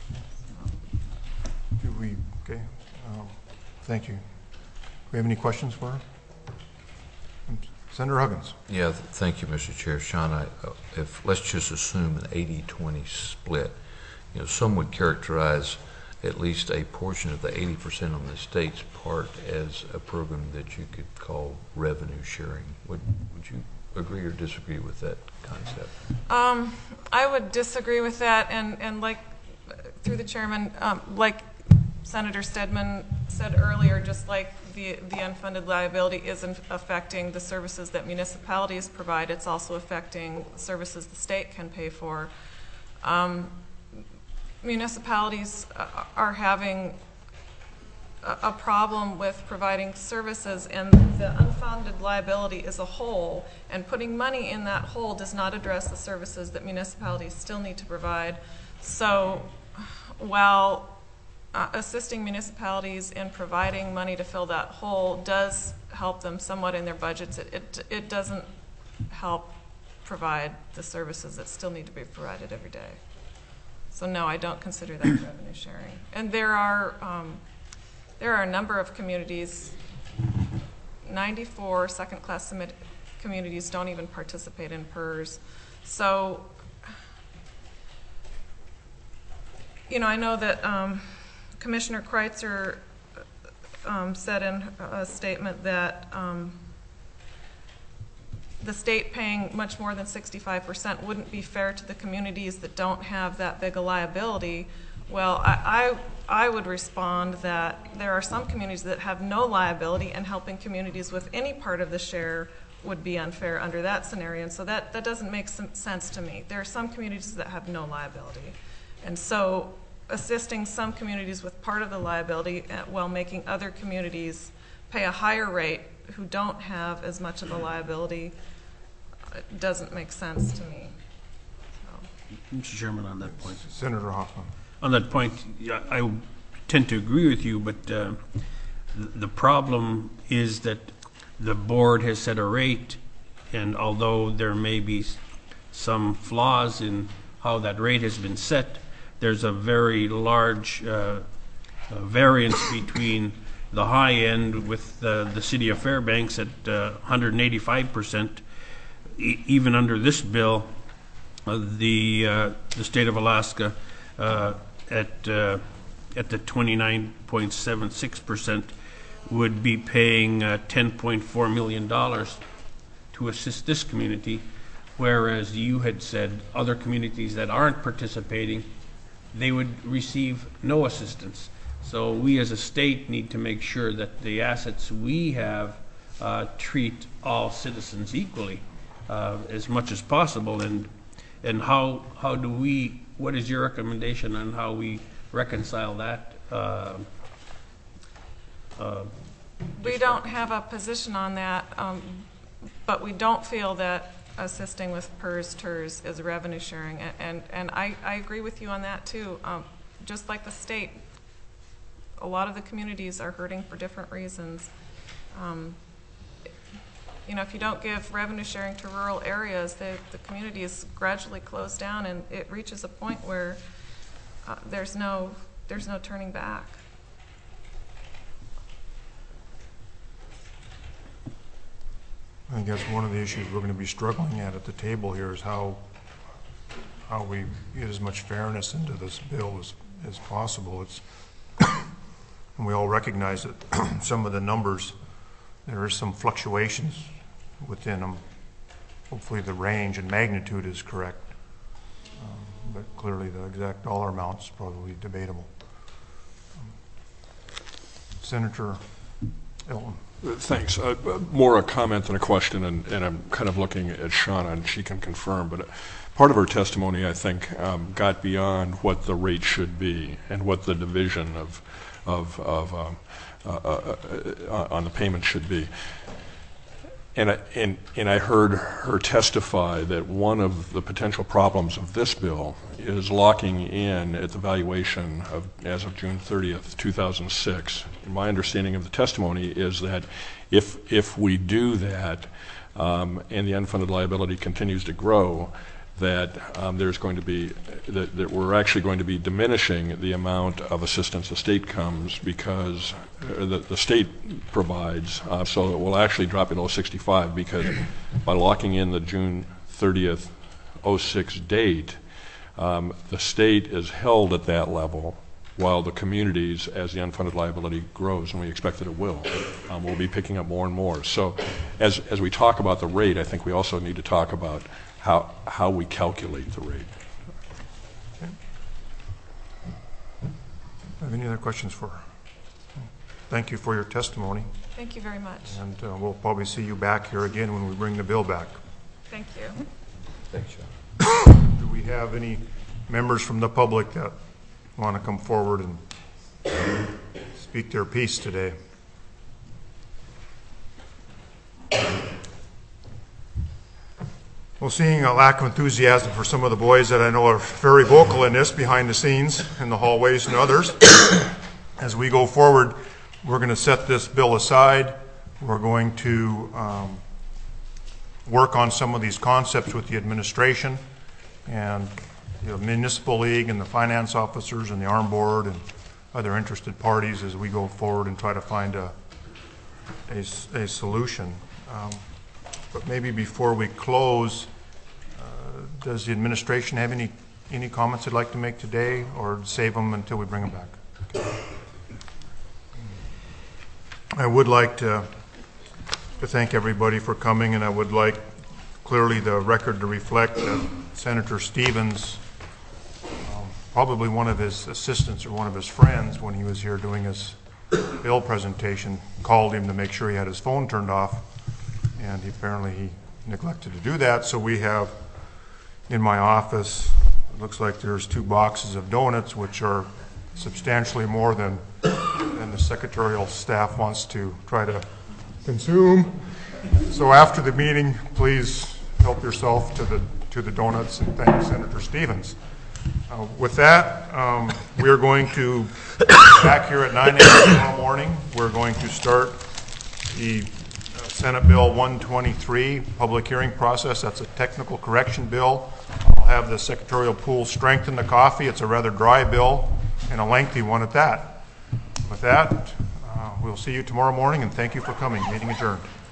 Do we, okay, um, thank you. Do we have any questions for her? Senator Huggins. Yeah, th thank you, Mister Chair. Sean, I, uh, if let's just assume an eighty twenty split, you know, some would characterize at least a portion of the eighty percent on the state's part as a program that you could call revenue sharing. Would, would you agree or disagree with that concept? Um, I would disagree with that, and, and like, through the chairman, um, like Senator Stedman said earlier, just like the, the unfunded liability isn't affecting the services that municipalities provide, it's also affecting services the state can pay for. Um, municipalities are having a, a problem with providing services, and the unfunded liability is a hole, and putting money in that hole does not address the services that municipalities still need to provide. So while Uh, assisting municipalities in providing money to fill that hole does help them somewhat in their budgets, It, it, it doesn't help provide the services that still need to be provided every day. So no, I don't consider that revenue sharing. And there are, um, there are a number of communities, ninety-four second-class communities don't even participate in P E R S. So, you know, I know that um, Commissioner Kreitzer um, said in a statement that um, the state paying much more than sixty-five percent wouldn't be fair to the communities that don't have that big a liability. Well, I, I, I would respond that there are some communities that have no liability, and helping communities with any part of the share would be unfair under that scenario. And so that, that doesn't make some sense to me. There are some communities that have no liability. And so assisting some communities with part of the liability while making other communities pay a higher rate who don't have as much of a liability doesn't make sense to me. So. Mister Chairman, on that point. Senator Hoffman. On that point, yeah, I tend to agree with you, but uh, the problem is that the board has set a rate, and although there may be some flaws in how that rate has been set, there's a very large uh, uh, variance between the high end with uh, the city of Fairbanks at uh, one hundred eighty-five percent. E even under this bill, uh, the uh, the state of Alaska uh, at uh, at the twenty-nine point seven six percent would be paying uh, ten point four million dollars to assist this community, whereas you had said other communities that aren't participating, they would receive no assistance. So we as a state need to make sure that the assets we have uh, treat all citizens equally uh, as much as possible. And and how how do we? What is your recommendation on how we reconcile that? Uh, uh, we don't have a position on that, um, but we don't feel that assisting with P E R S T E R S is revenue sharing, and and, and I, I agree with you on that too. Um, just like the state, a lot of the communities are hurting for different reasons. Um, you know, if you don't give revenue sharing to rural areas, the, the communities gradually close down, and it reaches a point where uh, there's no there's no turning back. I guess one of the issues we're going to be struggling at at the table here is how how we get as much fairness into this bill as, as possible. It's and we all recognize that some of the numbers, there is some fluctuations within them. Hopefully the range and magnitude is correct, um, but clearly the exact dollar amount is probably debatable. Um, Senator Elton. Thanks. Uh, more a comment than a question, and, and I'm kind of looking at Shauna, and she can confirm, but part of her testimony, I think, um, got beyond what the rate should be and what the division of, of, of um, uh, uh, uh, on the payment should be. And I, and, and I heard her testify that one of the potential problems of this bill is locking in at the valuation of, as of June thirtieth, two thousand six. And my understanding of the testimony is that if, if we do that um, and the unfunded liability continues to grow, that um, there's going to be, that, that we're actually going to be diminishing the amount of assistance the state comes because uh, the, the state provides, uh, so it will actually drop below sixty-five, because by locking in the June thirtieth, oh six date, um, the state is held at that level while the communities, as the unfunded liability grows, and we expect that it will, um, will be picking up more and more. So as, as we talk about the rate, I think we also need to talk about how how we calculate the rate. Okay. Have any other questions for her? Thank you for your testimony, Thank you very much. and uh, we'll probably see you back here again when we bring the bill back. Thank you. Thanks, Sean. Do we have any members from the public that want to come forward and speak their piece today? Well, seeing a lack of enthusiasm for some of the boys that I know are very vocal in this behind the scenes, in the hallways and others, as we go forward, we're going to set this bill aside. We're going to um, work on some of these concepts with the administration and the municipal league and the finance officers and the arm board and other interested parties as we go forward and try to find a, a, a solution. Um, but maybe before we close, uh, does the administration have any, any comments they'd like to make today, or save them until we bring them back? Okay. I would like to, to thank everybody for coming, and I would like clearly the record to reflect that Senator Stevens, um, probably one of his assistants or one of his friends when he was here doing his bill presentation, called him to make sure he had his phone turned off, and he, apparently he neglected to do that. So we have in my office, it looks like there's two boxes of donuts, which are substantially more than, than the secretarial staff wants to try to consume. So after the meeting, please help yourself to the to the donuts and thank Senator Stevens. Uh, with that, um, we are going to be back here at nine A M tomorrow morning. We're going to start the uh, Senate Bill one twenty-three public hearing process. That's a technical correction bill. I'll have the secretarial pool strengthen the coffee. It's a rather dry bill and a lengthy one at that. With that, uh, we'll see you tomorrow morning, and thank you for coming. Meeting adjourned.